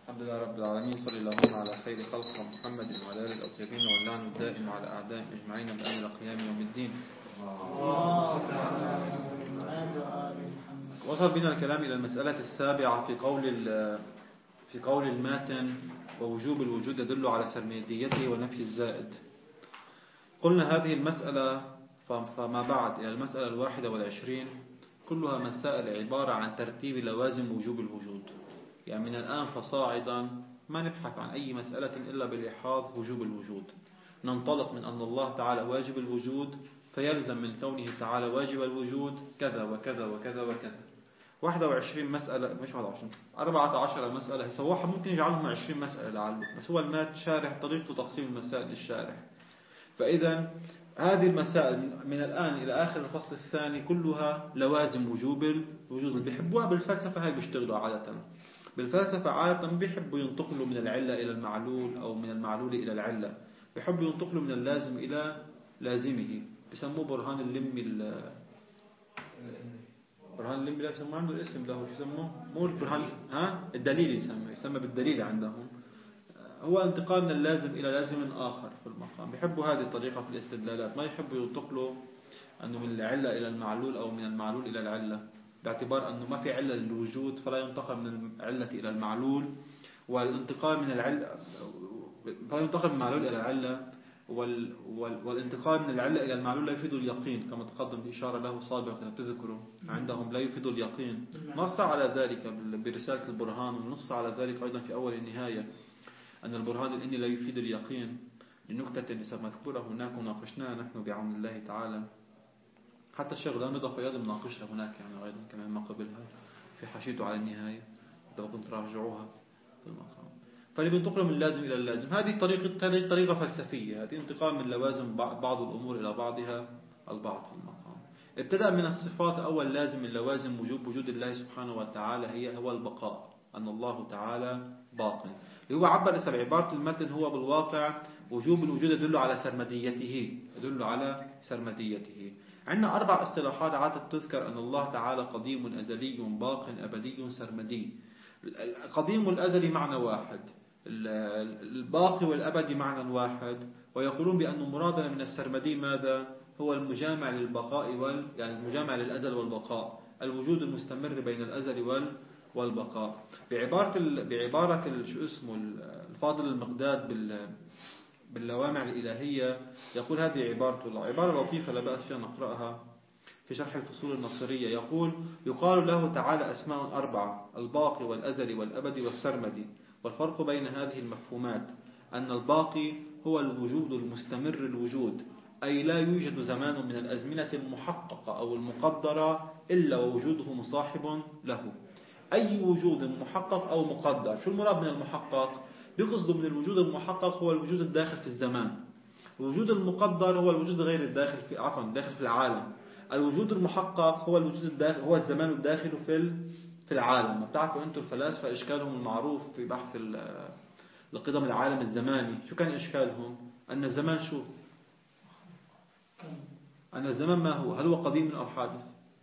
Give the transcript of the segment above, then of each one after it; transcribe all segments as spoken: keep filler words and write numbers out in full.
الحمد لله رب العالمين، صلى اللهم على خير خلق محمد وعلى آله الطيبين واللعن الدائم على أعدائهم أجمعين من أمر قيام يوم الدين. وصل بنا الكلام إلى المسألة السابعة في قول في قول الماتن: ووجوب الوجود يدل على سرمديته ونفي الزائد. قلنا هذه المسألة فما بعد إلى المسألة الواحدة والعشرين كلها مسائل عبارة عن ترتيب لوازم وجوب الوجود. يعني من الآن فصاعدا ما نبحث عن أي مسألة إلا بلحاظ وجوب الوجود. ننطلق من أن الله تعالى واجب الوجود، فيلزم من كونه تعالى واجب الوجود كذا وكذا وكذا وكذا. واحدة وعشرين مسألة، مش واحدة وعشرين، أربعة عشر مسألة. يسوحها ممكن يجعلهم عشرين مسألة لعله، بس هو المات شارح طريقة تقسيم المسائل للشارح. فإذا هذه المسائل من الآن إلى آخر الفصل الثاني كلها لوازم وجوب الوجود. اللي بيحبوها بالفلسفة هاي بيشتغلوا عادة. بالفلسفة عادة بيحبوا ينتقلوا من العلة إلى المعلول أو من المعلول إلى العلة. بيحبوا ينتقلوا من اللازم إلى لازمه. بيسموه برهان اللمي. برهان اللمي لا بيسموه عنده الاسم له، يسموه مو برهان ها الدليل، يسمى يسمى بالدليل عندهم. هو انتقال من اللازم إلى لازم آخر في المقام. بيحبوا هذه الطريقة في الاستدلالات، ما يحبوا ينتقلوا أنه من العلة إلى المعلول أو من المعلول إلى العلة، باعتبار أنه ما في علة للوجود فلا ينتقل من العلة إلى المعلول، والانتقال من العلة فلا ينتقل من المعلول إلى العلة، وال... وال... والانتقال من العلة إلى المعلول لا يفيد اليقين، كما تقدم الإشارة له سابقا تذكروا عندهم لا يفيد اليقين. نص على ذلك برسالة البرهان، ونص على ذلك أيضا في أول النهاية أن البرهان الإني لا يفيد اليقين لنكتة مذكورة هناك وناقشناها نحن بعون الله تعالى. حتى الشيخ الأمضة فياض مناقشها هناك يعني أيضا كمان ما قبلها في حاشيته على النهاية، إذا كنت راجعوها في المقام. فاللي بينتقل من اللازم إلى اللازم هذه طريقة طريقة فلسفية، هذه انتقال من لوازم بعض الأمور إلى بعضها البعض في المقام. ابتدأ من الصفات أول لازم من لوازم وجوب وجود الله سبحانه وتعالى هي هو البقاء، أن الله تعالى باق. اللي هو عبر اسم عبارة المتن هو بالواقع وجوب الوجود يدل على سرمديته، يدل على سرمديته. عندنا أربع اصطلاحات عادة تذكر أن الله تعالى قديم أزلي باق أبدي سرمدي. القديم والأزلي معنى واحد، الباقي والأبدي معنى واحد، ويقولون بأن مرادنا من السرمدي ماذا؟ هو المجامع للبقاء وال يعني المجامع للأزل والبقاء، الوجود المستمر بين الأزل وال والبقاء. بعبارة ال... بعبارة ال... شو اسمه الفاضل المقداد بال باللوامع الإلهية يقول هذه عبارته، عبارة لطيفة لا بأس فيها نقرأها في شرح الفصول النصرية. يقول: يقال له تعالى أسماء أربعة: الباقي والأزلي والأبدي والسرمدي. والفرق بين هذه المفهومات أن الباقي هو الوجود المستمر الوجود، أي لا يوجد زمان من الأزمنة المحققة أو المقدرة إلا ووجوده مصاحب له. أي وجود محقق أو مقدر. شو المراد من المحقق؟ بيقصد من الوجود المحقق هو الوجود الداخل في الزمان. الوجود المقدر هو الوجود غير الداخل في عفوا الداخل في العالم. الوجود المحقق هو الوجود الداخل هو الزمان الداخل في في العالم. ما بتعرفوا أنتم الفلاسفة إشكالهم المعروف في بحث لقدم العالم الزماني، شو كان إشكالهم؟ أن الزمان شو؟ أن الزمان ما هو؟ هل هو قديم أو حادث؟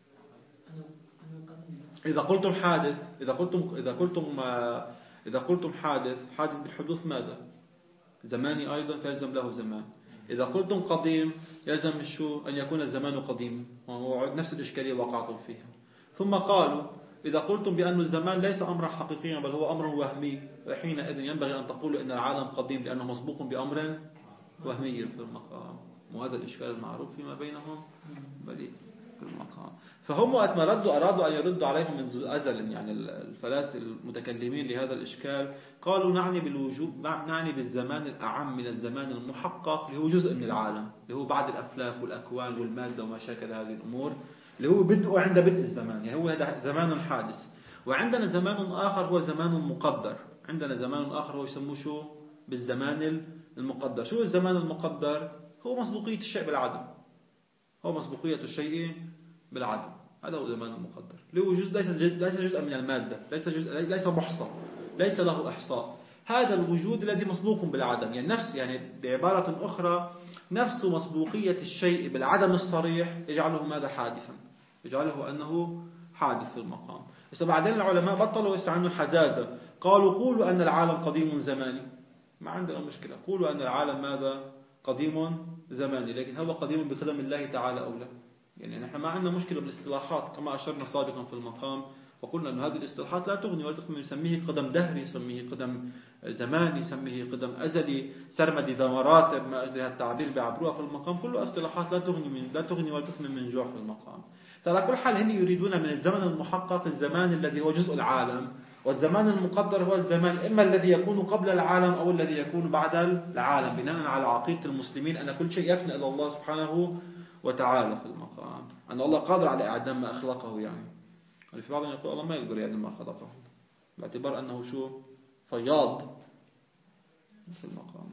إذا قلتم حادث إذا قلتم إذا قلتم إذا قلتم حادث حادث بالحدوث ماذا؟ زماني أيضا فيلزم له زمان. إذا قلتم قديم يلزم شو؟ أن يكون الزمان قديم، وهو نفس الإشكالية وقعتم فيها. ثم قالوا: إذا قلتم بأن الزمان ليس أمرا حقيقيا بل هو أمر وهمي، حينئذ ينبغي أن تقولوا أن العالم قديم لأنه مسبوق بأمر وهمي في المقام. وهذا الإشكال المعروف فيما بينهم بليغ في المقام. فهم وقت ما ردوا أرادوا أن يردوا عليهم من أزل، يعني الفلاسفة المتكلمين لهذا الإشكال قالوا: نعني بالوجود نعني بالزمان الأعم من الزمان المحقق اللي هو جزء من العالم، اللي هو بعد الأفلاك والأكوان والمادة وما شاكل هذه الأمور، اللي هو بدء عند بدء الزمان، يعني هو هذا زمان حادث. وعندنا زمان آخر هو زمان مقدر. عندنا زمان آخر هو يسموه شو؟ بالزمان المقدر. شو الزمان المقدر؟ هو مسبوقية الشيء بالعدم. هو مسبوقية الشيء بالعدم، هذا هو زمان المقدر. له جزء ليس ليس جزء من المادة، ليس جزء ليس محصى، ليس له إحصاء. هذا الوجود الذي مسبوق بالعدم، يعني نفس يعني بعبارة أخرى نفس مسبوقية الشيء بالعدم الصريح يجعله ماذا؟ حادثا، يجعله أنه حادث في المقام. بس بعدين العلماء بطلوا يستعملوا الحزازة، قالوا قولوا أن العالم قديم زماني، ما عندنا مشكلة، قولوا أن العالم ماذا قديم زماني، لكن هو قديم بقدم الله تعالى أو لا. يعني نحن ما عندنا مشكلة بالاصطلاحات كما أشرنا سابقا في المقام، وقلنا أن هذه الاصطلاحات لا تغني ولا تغني. يسميه قدم دهري، يسميه قدم زماني، يسميه قدم أزلي، سرمدي ذا مراتب، ما أجل التعبير بيعبروها في المقام، كله اصطلاحات لا تغني من لا تغني ولا تغني من جوع في المقام. على كل حال هم يريدون من الزمن المحقق الزمان الذي هو جزء العالم، والزمان المقدر هو الزمان إما الذي يكون قبل العالم أو الذي يكون بعد العالم، بناء على عقيدة المسلمين أن كل شيء يفنى إلى الله سبحانه وتعالى في المقام، أن الله قادر على إعدام ما أخلقه. يعني في بعضهم يقول الله ما يقدر يعدم ما خلقه، باعتبار أنه شو فياض في المقام.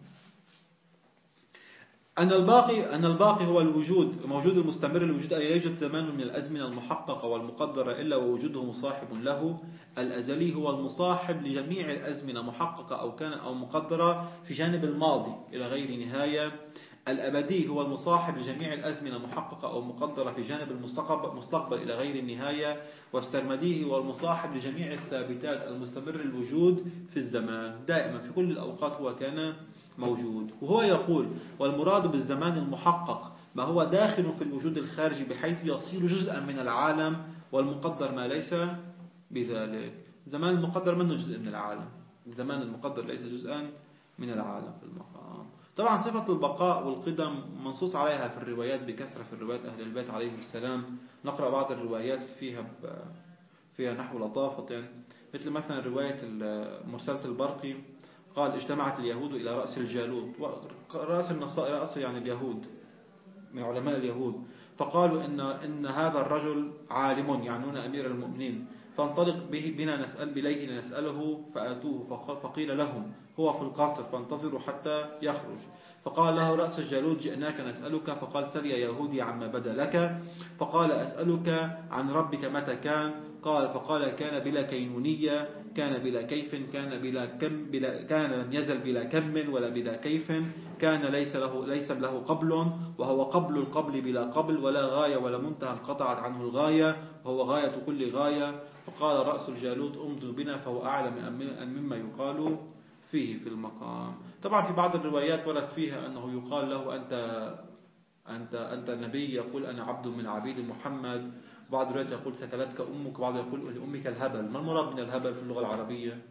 أن الباقي أن الباقي هو الوجود، موجود المستمر الوجود، أي يوجد زمان من الأزمنة المحققة والمقدرة إلا ووجوده مصاحب له. الأزلي هو المصاحب لجميع الأزمنة محققة أو كان أو مقدرة في جانب الماضي إلى غير نهاية. الأبدي هو المصاحب لجميع الأزمنة محققة أو مقدرة في جانب المستقبل إلى غير النهاية. والسرمدي هو المصاحب لجميع الثابتات المستمر الوجود في الزمان، دائما في كل الأوقات هو كان موجود. وهو يقول والمراد بالزمان المحقق ما هو داخل في الوجود الخارجي بحيث يصير جزءا من العالم، والمقدر ما ليس بذلك. الزمان المقدر منه جزء من العالم، الزمان المقدر ليس جزءا من العالم في المقام. طبعا صفة البقاء والقدم منصوص عليها في الروايات بكثرة، في الروايات أهل البيت عليهم السلام. نقرأ بعض الروايات فيها فيها نحو لطافة، مثل مثلا رواية مرسلة البرقي قال اجتمعت اليهود إلى رأس الجالوت، رأس النصارى رأس يعني اليهود من علماء اليهود، فقالوا إن إن هذا الرجل عالم يعنون أمير المؤمنين، فانطلق به بنا نسأل إليه لنسأله، فأتوه فقيل لهم هو في القصر فانتظروا حتى يخرج. فقال له رأس الجالوت جئناك نسألك، فقال سل يا يهودي عما بدا لك. فقال أسألك عن ربك متى كان؟ قال فقال كان بلا كينونية، كان بلا كيف، كان بلا كم بلا كان لم يزل بلا كم ولا بلا كيف، كان ليس له ليس له قبل وهو قبل القبل بلا قبل، ولا غاية ولا منتهى انقطعت عنه الغاية وهو غاية كل غاية. فقال رأس الجالوت امضوا بنا فهو أعلم مما يقال فيه في المقام. طبعا في بعض الروايات ورد فيها أنه يقال له أنت أنت أنت نبي، يقول أنا عبد من عبيد محمد. بعض الروايات يقول سكلتك أمك، بعض يقول لأمك الهبل. ما المراد من الهبل في اللغة العربية؟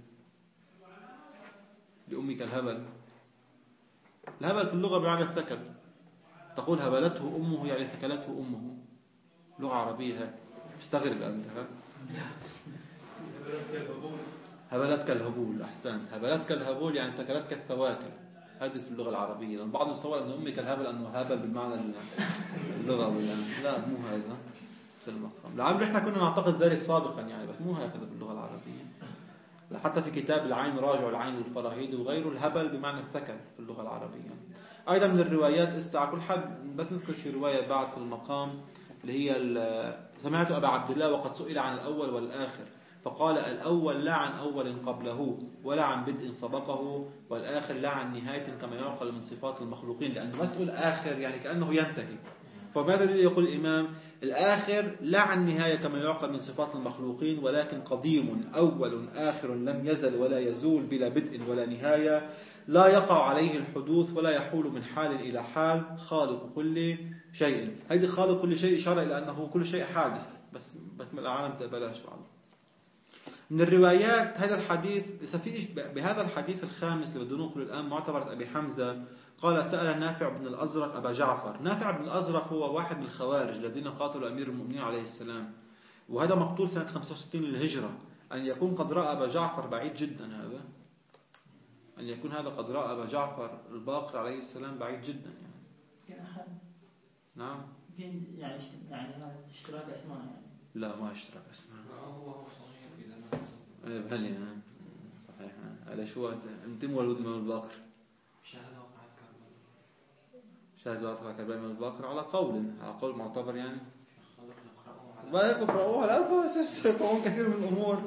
لأمك الهبل، الهبل في اللغة بمعنى الثكل. تقول هبلته أمه يعني ثكلته أمه، لغة عربية هيك. استغرب أنت ها؟ هبلتك الهبول، أحسنت، هبلتك الهبول يعني ثكلتك الثواكل، هذه في اللغة العربية. البعض يتصور أن أمك الهبل أنه هبل بالمعنى اللغوي يعني. لا مو هذا في المقام. لعل احنا كنا نعتقد ذلك سابقا يعني، بس مو هكذا في اللغة العربية. حتى في كتاب العين راجع العين الفراهيد وغيره الهبل بمعنى الثكل في اللغة العربية. أيضا من الروايات استع كل حد بس نذكر شي رواية بعد في المقام اللي هي سمعت أبا عبد الله وقد سئل عن الأول والآخر فقال الأول لا عن أول قبله ولا عن بدء سبقه، والآخر لا عن نهاية كما يعقل من صفات المخلوقين، لأنه مسؤول آخر يعني كأنه ينتهي. فماذا يريد يقول الإمام؟ الآخر لا عن نهاية كما يعقل من صفات المخلوقين، ولكن قديم أول آخر لم يزل ولا يزول بلا بدء ولا نهاية، لا يقع عليه الحدوث ولا يحول من حال إلى حال، خالق كل شيء. هذه خالق كل شيء إشارة إلى أنه كل شيء حادث، بس بس من العالم تقبلهاش بعض. من الروايات هذا الحديث بهذا الحديث الخامس اللي بدنا نقول الآن معتبر أبي حمزة قال سأل نافع بن الأزرق أبا جعفر. نافع بن الأزرق هو واحد من الخوارج الذين قاتلوا أمير المؤمنين عليه السلام، وهذا مقتول سنة خمسة وستين للهجرة. أن يكون قد رأى أبا جعفر بعيد جدا، هذا أن يكون هذا قد رأى أبا جعفر الباقر عليه السلام بعيد جدا يعني. نعم يعني يعني اشتراك أسماء يعني. لا ما اشتراك أسماء. هو صغير في زمان. ايه بهلي صحيح. على شو انتم ولد من الباقر؟ شاهد وقعة كربلاء. شاهد وقعة كربلاء من الباقر على قول على قول معتبر يعني. ما يقرأوها لا بس يقرأون كثير من الأمور.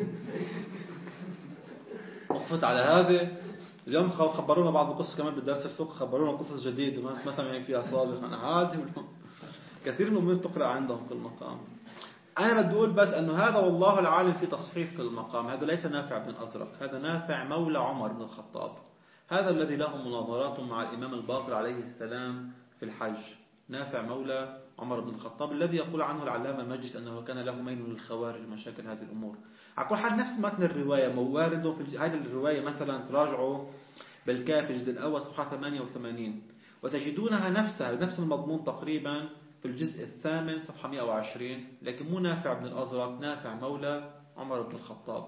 وقفت على هذا اليوم خبرونا بعض القصص كمان بالدرس الفقه، خبرونا قصص جديدة ما سمعين فيها سابقا. عادي كثير من الأمور تقرأ عندهم في المقام. أنا بدي أقول بس أنه هذا والله العالم في تصحيف في المقام. هذا ليس نافع بن أزرق، هذا نافع مولى عمر بن الخطاب، هذا الذي له مناظرات مع الإمام الباقر عليه السلام في الحج. نافع مولى عمر بن الخطاب الذي يقول عنه العلامة المجلس أنه كان له ميل للخوارج ومشاكل هذه الأمور. على كل حال نفس متن الرواية موارد في هذه الرواية، مثلا تراجعوا بالكافي الجزء الأول صفحة ثمانية وثمانين وتجدونها نفسها نفس المضمون تقريبا في الجزء الثامن صفحة مئة وعشرين، لكن مو نافع بن الأزرق، نافع مولى عمر بن الخطاب،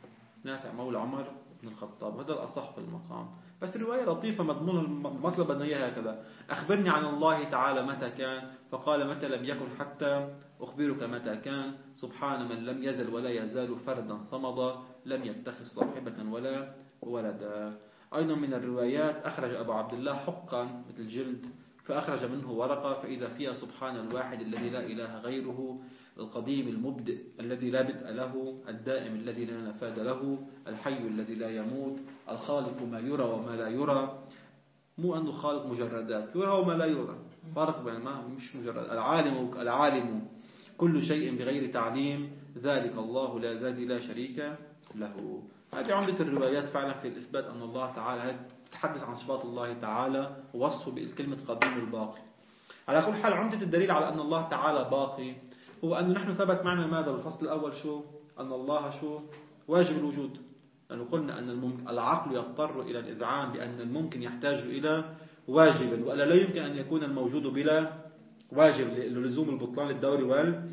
نافع مولى عمر بن الخطاب، هذا الأصح في المقام. بس رواية لطيفة مضمون المطلب أن هي هكذا: أخبرني عن الله تعالى متى كان، فقال متى لم يكن حتى أخبرك متى كان، سبحان من لم يزل ولا يزال فردا صمدا، لم يتخذ صاحبة ولا ولدا. أيضا من الروايات أخرج أبو عبد الله حقا مثل جلد، فأخرج منه ورقة فإذا فيها سبحان الواحد الذي لا إله غيره، القديم المبدئ الذي لا بدء له، الدائم الذي لا نفاد له، الحي الذي لا يموت، الخالق ما يرى وما لا يرى. مو أنه خالق مجردات، يرى وما لا يرى، فرق بين ما مش مجرد. العالم العالم كل شيء بغير تعليم، ذلك الله لا الذي لا شريك له. هذه عمدة الروايات فعلا في الإثبات أن الله تعالى تتحدث عن صفات الله تعالى ووصفه بالكلمة قديم الباقي. على كل حال عمدة الدليل على أن الله تعالى باقي هو أن نحن ثبت معنا ماذا بالفصل الأول؟ شو أن الله شو واجب الوجود، لأنه قلنا أن الممكن العقل يضطر إلى الإذعان بأن الممكن يحتاج إلى واجب، وألا لا يمكن أن يكون الموجود بلا واجب للزوم البطلان الدوري وال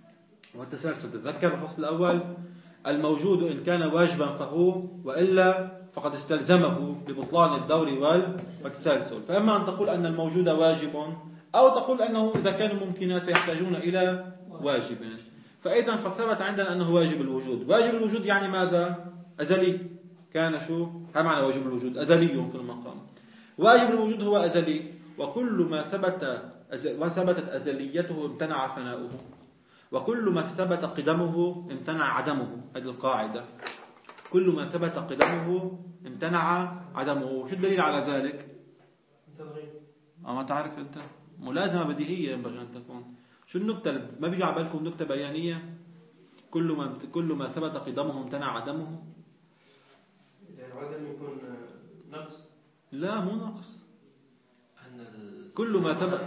والتسلسل. تذكر الفصل الأول الموجود إن كان واجبا فهو، وإلا فقد استلزمه لبطلان الدور والتسلسل. فإما أن تقول أن الموجود واجب، أو تقول أنه إذا كانوا ممكنات فيحتاجون إلى واجب. فإذا قد ثبت عندنا أنه واجب الوجود. واجب الوجود يعني ماذا؟ أزلي. كان شو هذا معنى واجب الوجود؟ أزلي في المقام. واجب الوجود هو أزلي، وكل ما ثبت وثبتت أزليته امتنع فناؤه، وكل ما ثبت قدمه امتنع عدمه. هذه القاعدة، كل ما ثبت قدمه امتنع عدمه. شو الدليل على ذلك؟ أما تعرف أنت ملازمة بديهية ينبغي أن تكون. شو النكتة؟ ما بيجي على بالكم نكتة بيانية؟ كل ما كل ما ثبت قدمه امتنع عدمه. يعني عدم يكون نقص؟ لا مو نقص. كل ما ثبت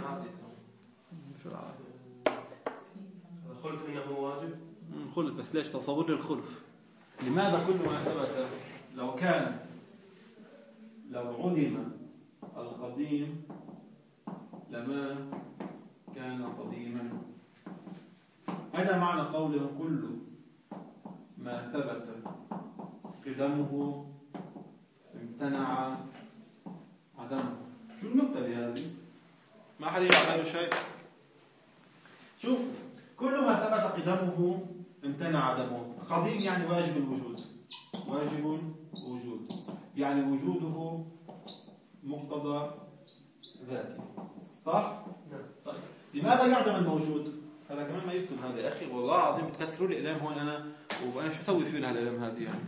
الخلف إنه واجب. خلف، بس ليش تصور لي الخلف؟ لماذا كل ما ثبت؟ لو كان لو عدم القديم لما كان قديما. هذا معنى قوله كل ما ثبت قدمه امتنع عدمه. شو النقطة بهذه؟ ما حد يجي على باله شيء. شوف، كل ما ثبت قدمه امتنع عدمه. قديم يعني واجب الوجود، واجب الوجود يعني وجوده مقتضى ذاته، صح؟ طيب لماذا يعدم الموجود؟ هذا كمان ما يكتب هذا يا أخي، والله العظيم بتكثروا لي إعلام هون أنا، وأنا شو أسوي فيه هالإعلام هذه يعني؟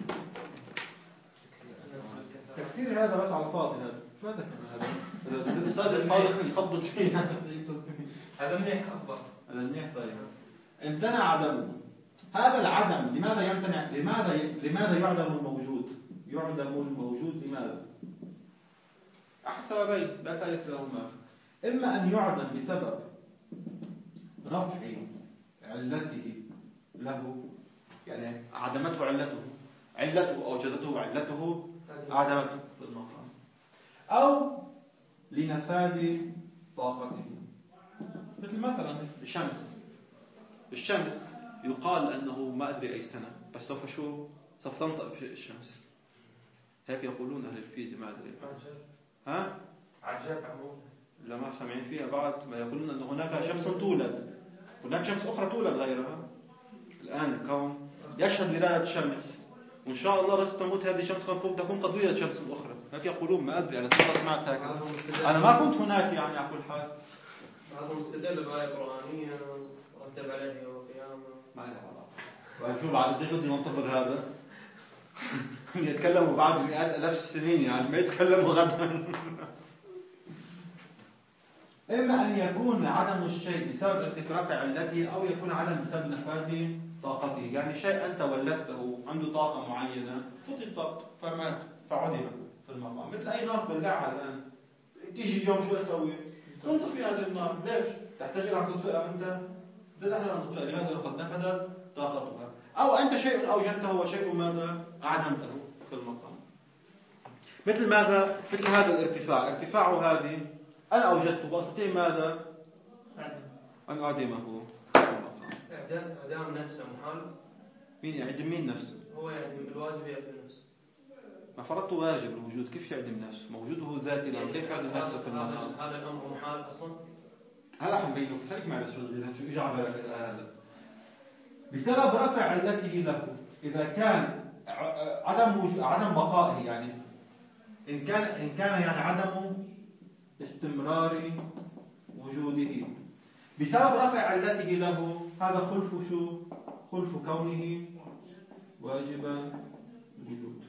تكثير هذا بس على الفاضي. هذا شو هذا كمان؟ هذا هذا الصادق الفاضي يخبط فيه. هذا منيح أفضل. هذا منيح. طيب امتنع عدمه. هذا العدم لماذا يمتنع؟ لماذا ي... لماذا يعدم الموجود؟ يعدم الموجود لماذا؟ أحد سببين لا ثالث لهما. إما أن يعدم بسبب رفع علته له، يعني عدمته علته، علته أوجدته علته عدمته في المقام، أو لنفاذ طاقته. مثل مثلا الشمس. الشمس يقال أنه ما أدري أي سنة، بس سوف شو سوف تنطق في الشمس. هيك يقولون أهل الفيزياء، ما أدري. ها؟ عجاب عموما. لا ما سامعين فيها بعد. ما يقولون أن هناك شمس تولد، هناك شمس أخرى تولد غيرها. الآن الكون يشهد ولادة الشمس، وإن شاء الله بس تموت هذه الشمس تكون قد ولدت شمس أخرى. هيك يقولون، ما أدري، أنا سمعت هكذا. أنا ما كنت هناك يعني على كل حال. هذا مستدل بآية قرآنية ورتب عليها يوم القيامة. ما له علاقة. وشو بعد قديش بدي ننتظر هذا؟ يتكلموا بعد مئات ألاف السنين، يعني ما يتكلموا غدا. إما أن يكون عدم الشيء بسبب ارتفاع علته أو يكون عدم بسبب نفاذ طاقته. يعني شيء أنت ولدته عنده طاقة معينة فقد طاقته فمات فعدم في المقام. مثل أي نار بلعها الآن، تيجي اليوم شو أسوي؟ تنطفي هذه النار. ليش؟ تحتاج إلى أن تطفئها أنت؟ لا تحتاج أن تطفئها. لماذا؟ لقد نفذت طاقتها. أو أنت شيء أوجدته وشيء ماذا؟ أعدمته في المقام. مثل ماذا؟ مثل هذا الارتفاع. ارتفاع هذه أنا أوجدته وأستطيع ماذا؟ أن أعدمه في المقام. إعدام إعدام نفسه محال. مين يعدم مين نفسه؟ هو يعدم الواجب يعدم نفسه. ما فرضت واجب الوجود، كيف يعدم نفسه؟ موجوده ذاتي الآن، كيف يعدم نفسه في المقام؟ هذا الأمر محال أصلا. هلا حنبينه، خليك معي بس شو إجا على بالك هذا. بسبب رفع علته له، إذا كان عدم وجود عدم بقائه، يعني إن كان إن كان يعني عدم استمرار وجوده بسبب رفع علته له، هذا خلف شو؟ خلف كونه واجب الوجود.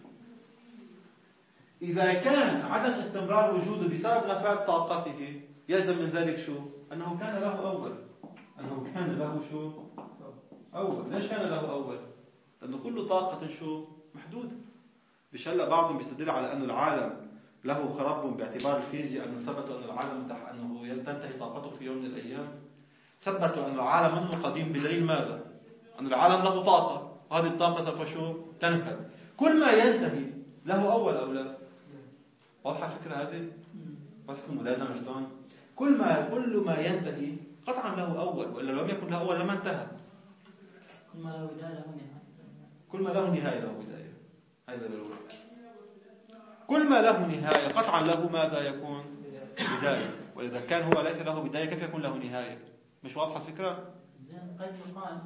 إذا كان عدم استمرار وجوده بسبب نفاذ طاقته، يلزم من ذلك شو؟ أنه كان له أول. أنه كان له شو؟ أول. ليش كان له أول؟ لأنه كل طاقة شو؟ محدودة. مش هلا بعضهم بيستدل على أن العالم له خراب باعتبار الفيزياء، أنه ثبتوا أن العالم أنه تنتهي طاقته في يوم من الأيام. ثبتوا أن العالم منه قديم بدليل ماذا؟ أن العالم له طاقة، وهذه الطاقة سوف شو؟ تنفذ. كل ما ينتهي له أول أو لا؟ واضحة الفكرة هذه؟ واضحة الملازمة شلون؟ كل ما كل ما ينتهي قطعا له أول، وإلا لو لم يكن له أول لما انتهى. كل ما له بداية له نهاية. كل ما له نهاية له بداية. هذا بالأول. كل ما له نهاية قطعا له ماذا يكون؟ بداية. وإذا كان هو ليس له بداية كيف يكون له نهاية؟ مش واضحة الفكرة؟ زين قد يقال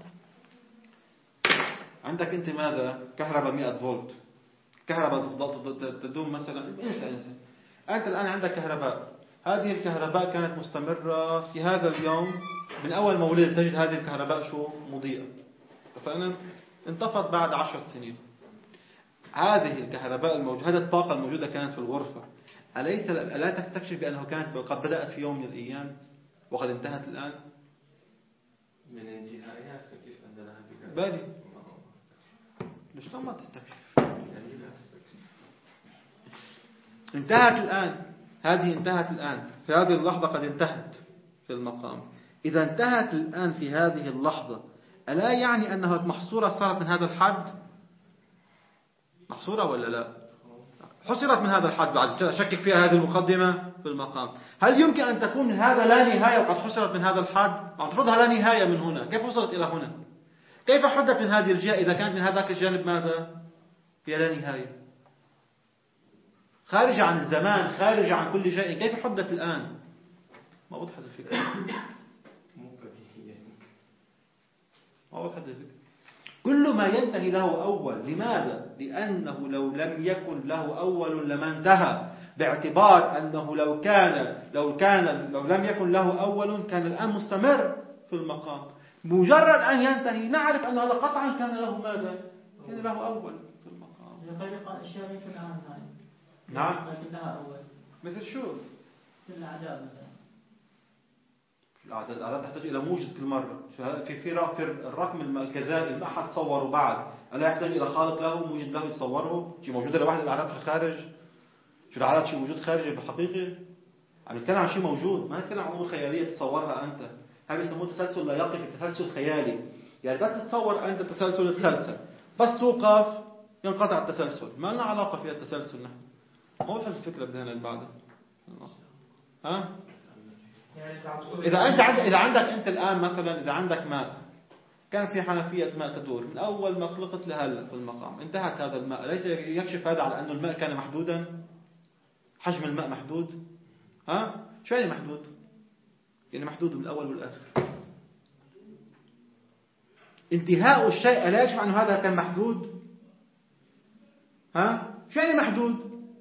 عندك أنت ماذا؟ كهرباء مئة فولت. كهرباء تدوم مثلا، انسى انسى. أنت الآن عندك كهرباء. هذه الكهرباء كانت مستمرة في هذا اليوم من أول ما ولدت، تجد هذه الكهرباء شو؟ مضيئة. اتفقنا؟ انطفت بعد عشرة سنين. هذه الكهرباء الموجودة، هذه الطاقة الموجودة كانت في الغرفة، أليس لا تستكشف بأنه كانت قد بدأت في يوم من الأيام وقد انتهت الآن؟ من النهاية كيف أن لها بداية؟ بالي ليش ما تستكشف؟ يعني لا تستكشف. انتهت الآن. هذه انتهت الآن في هذه اللحظة، قد انتهت في المقام. إذا انتهت الآن في هذه اللحظة، ألا يعني أنها محصورة صارت من هذا الحد؟ محصورة ولا لا؟ حصرت من هذا الحد. بعد أشكك فيها هذه المقدمة في المقام. هل يمكن أن تكون من هذا لا نهاية وقد حصرت من هذا الحد؟ أعتقدها لا نهاية من هنا. كيف وصلت إلى هنا؟ كيف حدت من هذه الجهة إذا كانت من هذاك الجانب ماذا؟ هي لا نهاية، خارجة عن الزمان، خارجة عن كل شيء. كيف حدت الآن؟ ما وضحت الفكرة. مو بديهية. ما وضحت الفكرة. كل ما ينتهي له أول. لماذا؟ لأنه لو لم يكن له أول لما انتهى، باعتبار أنه لو كان لو كان لو لم يكن له أول كان الآن مستمر في المقام. مجرد أن ينتهي نعرف أن هذا قطعا كان له ماذا؟ كان له أول في المقام. زي قد يقال أشياء ليس لها نهاية. نعم. لكن لها أول. مثل شو؟ مثل الأعداد مثلا. الأعداد الأعداد تحتاج إلى موجد كل مرة. في في الرقم الكذائي ما حد تصوره بعد، ألا يحتاج إلى خالق له موجد له يتصوره؟ شيء موجودة لواحد الأعداد في الخارج. شو الأعداد؟ شيء موجود خارجي بالحقيقة. عم نتكلم عن شيء موجود، ما نتكلم عن أمور خيالية تصورها أنت. هذا بيسموه تسلسل لا يقف، التسلسل خيالي. يعني بس تتصور أنت التسلسل يتسلسل، بس توقف ينقطع التسلسل. ما لنا علاقة في التسلسل نحن. ما بفهم الفكرة بدنا بعد. ها؟ إذا أنت عندك إذا عندك أنت الآن مثلا إذا عندك ماء، كان في حنفية ماء تدور من أول ما خلقت لهلا في المقام، انتهت هذا الماء، ليس يكشف هذا على أنه الماء كان محدودا؟ حجم الماء محدود. ها؟ شو يعني محدود؟ يعني محدود من الأول والآخر. انتهاء الشيء لا يكشف عنه هذا كان محدود؟ ها؟ شو يعني محدود؟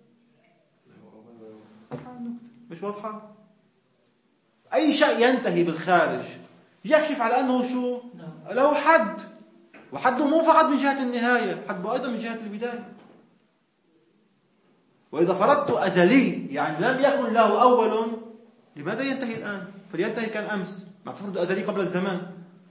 مش واضحة؟ أي شيء ينتهي بالخارج يكشف على أنه شو؟ له حد، وحده مو فقط من جهة النهاية، حده أيضا من جهة البداية. وإذا فرضت أزلي يعني لم يكن له أول، لماذا ينتهي الآن؟ فلينتهي كان أمس. ما تفرض أزلي قبل الزمان،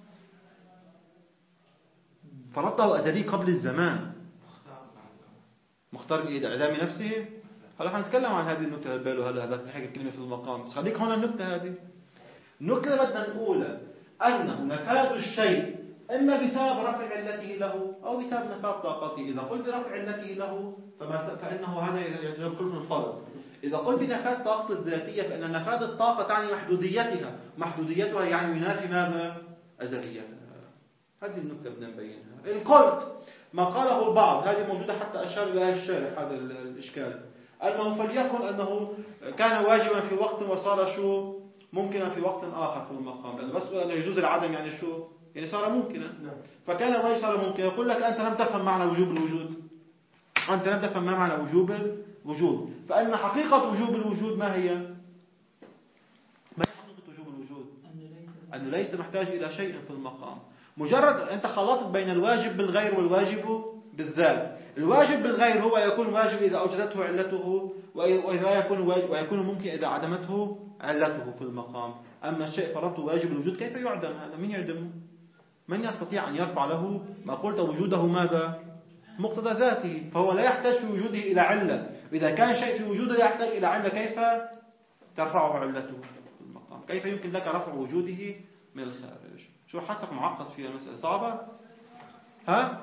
فرضته أزلي قبل الزمان. مختار بإيه؟ إعدام نفسه. هلا حنتكلم عن هذه النكتة البال هلا هذاك الحكي كلمة في المقام، بس خليك هون النكتة هذه. النكتة بدنا نقولها أنه نفاذ الشيء إما بسبب رفع علته له أو بسبب نفاذ طاقته. إذا قلت برفع علته له فإنه هذا يدخل في الفرض. إذا قلت بنفاذ طاقة الذاتية فإن نفاذ الطاقة تعني محدوديتها، محدوديتها يعني ينافي ماذا؟ أزليتها. هذه النكتة بدنا نبينها. إن قلت ما قاله البعض، هذه موجودة حتى أشار إليها الشارح، هذا الإشكال، أنه فليكن أنه كان واجبا في وقت وصار شو ممكنا في وقت آخر في المقام، لأنه بس أنه يجوز العدم يعني شو يعني صار ممكنا، فكان واجب صار ممكن. يقول لك أنت لم تفهم معنى وجوب الوجود، أنت لم تفهم ما معنى وجوب الوجود. فإن حقيقة وجوب الوجود ما هي؟ ما هي حقيقة وجوب الوجود؟ أنه ليس محتاج إلى شيء في المقام. مجرد أنت خلطت بين الواجب بالغير والواجب بالذات. الواجب بالغير هو يكون واجب إذا أوجدته علته، وإذا يكون واجب ويكون ممكن إذا عدمته علته في المقام. أما الشيء فرضته واجب الوجود كيف يعدم؟ هذا من يعدمه؟ من يستطيع أن يرفع له ما قلت وجوده ماذا؟ مقتضى ذاته، فهو لا يحتاج في وجوده إلى علة. إذا كان شيء في وجوده لا يحتاج إلى علة كيف ترفعه علته في المقام؟ كيف يمكن لك رفع وجوده من الخارج؟ شو حسك معقد فيها مسألة صعبة؟ ها؟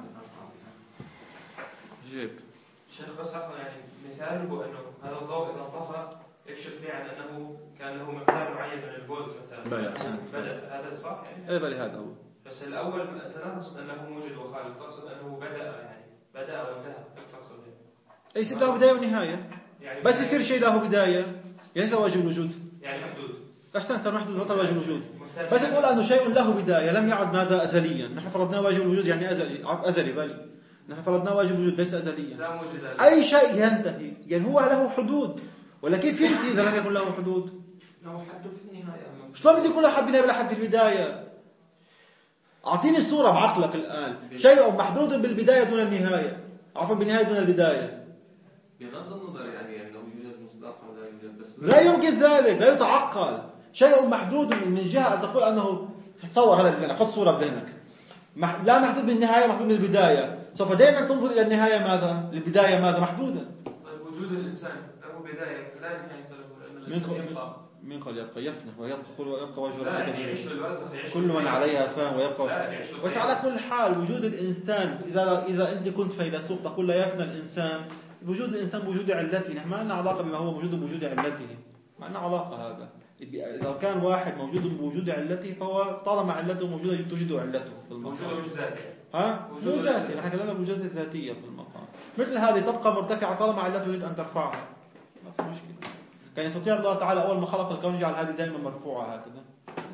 جيب شيخ بس عفوا يعني مثال هو أنه هذا الضوء إذا انطفى يكشف لي عن أنه كان له مقدار معين من الفولت مثلا. بلى بدأ هذا صح يعني؟ إيه بلى هذا هو. بس الأول أنت لا تقصد أنه موجود وخالد، تقصد أنه بدأ يعني بدأ وانتهى، تقصد يعني. أي يصير له بداية ونهاية. يعني بس يصير شيء له بداية يعني صار واجب الوجود. يعني محدود. أحسن صار محدود بطل واجب الوجود. بس تقول أنه شيء له بداية لم يعد ماذا أزليا. نحن فرضنا واجب الوجود يعني أزلي أزلي بالي. نحن فرضنا واجب الوجود ليس أزليا. لا موجود. أي شيء ينتهي يعني هو له حدود، ولكن في إذا لم يكن له حدود. له حد في النهاية. شلون بدي يكون له حد بلا حد في البداية؟ أعطيني الصورة بعقلك الآن. شيء محدود بالبداية دون النهاية، عفوا بالنهاية دون البداية. بغض النظر يعني أنه يوجد مصداق أو لا يوجد، بس لا يمكن ذلك، لا يتعقل. شيء محدود من جهة أن تقول أنه تصور هذا بذهنك، خذ صورة بذهنك. لا محدود بالنهاية، محدود بالبداية. سوف دائما تنظر إلى النهاية ماذا؟ البداية ماذا؟ محدودة. طيب وجود الإنسان له بداية لا نهاية له، لأن الإنسان يبقى من قد يبقى يفنى ويدخل ويبقى وجه ربك يعيش بالبرزخ، يعيش كل من عليها فان ويبقى. بس على كل حال وجود الإنسان، إذا إذا أنت كنت فيلسوف تقول لا يفنى الإنسان، وجود الإنسان بوجود علته. نحن ما لنا علاقة بما هو موجود بوجود علته، ما لنا علاقة هذا. إذا كان واحد موجود بوجود علته فهو طالما علته موجودة توجد علته في المقام. وجود ذاتي. ها؟ وجود ذاتي. نحن كلامنا بوجود الذاتية في المقام. مثل هذه تبقى مرتفعة طالما علته تريد أن ترفعها، ما في مشكلة. كان يستطيع الله تعالى أول ما خلق الكون يجعل هذه دائما مرفوعة هكذا.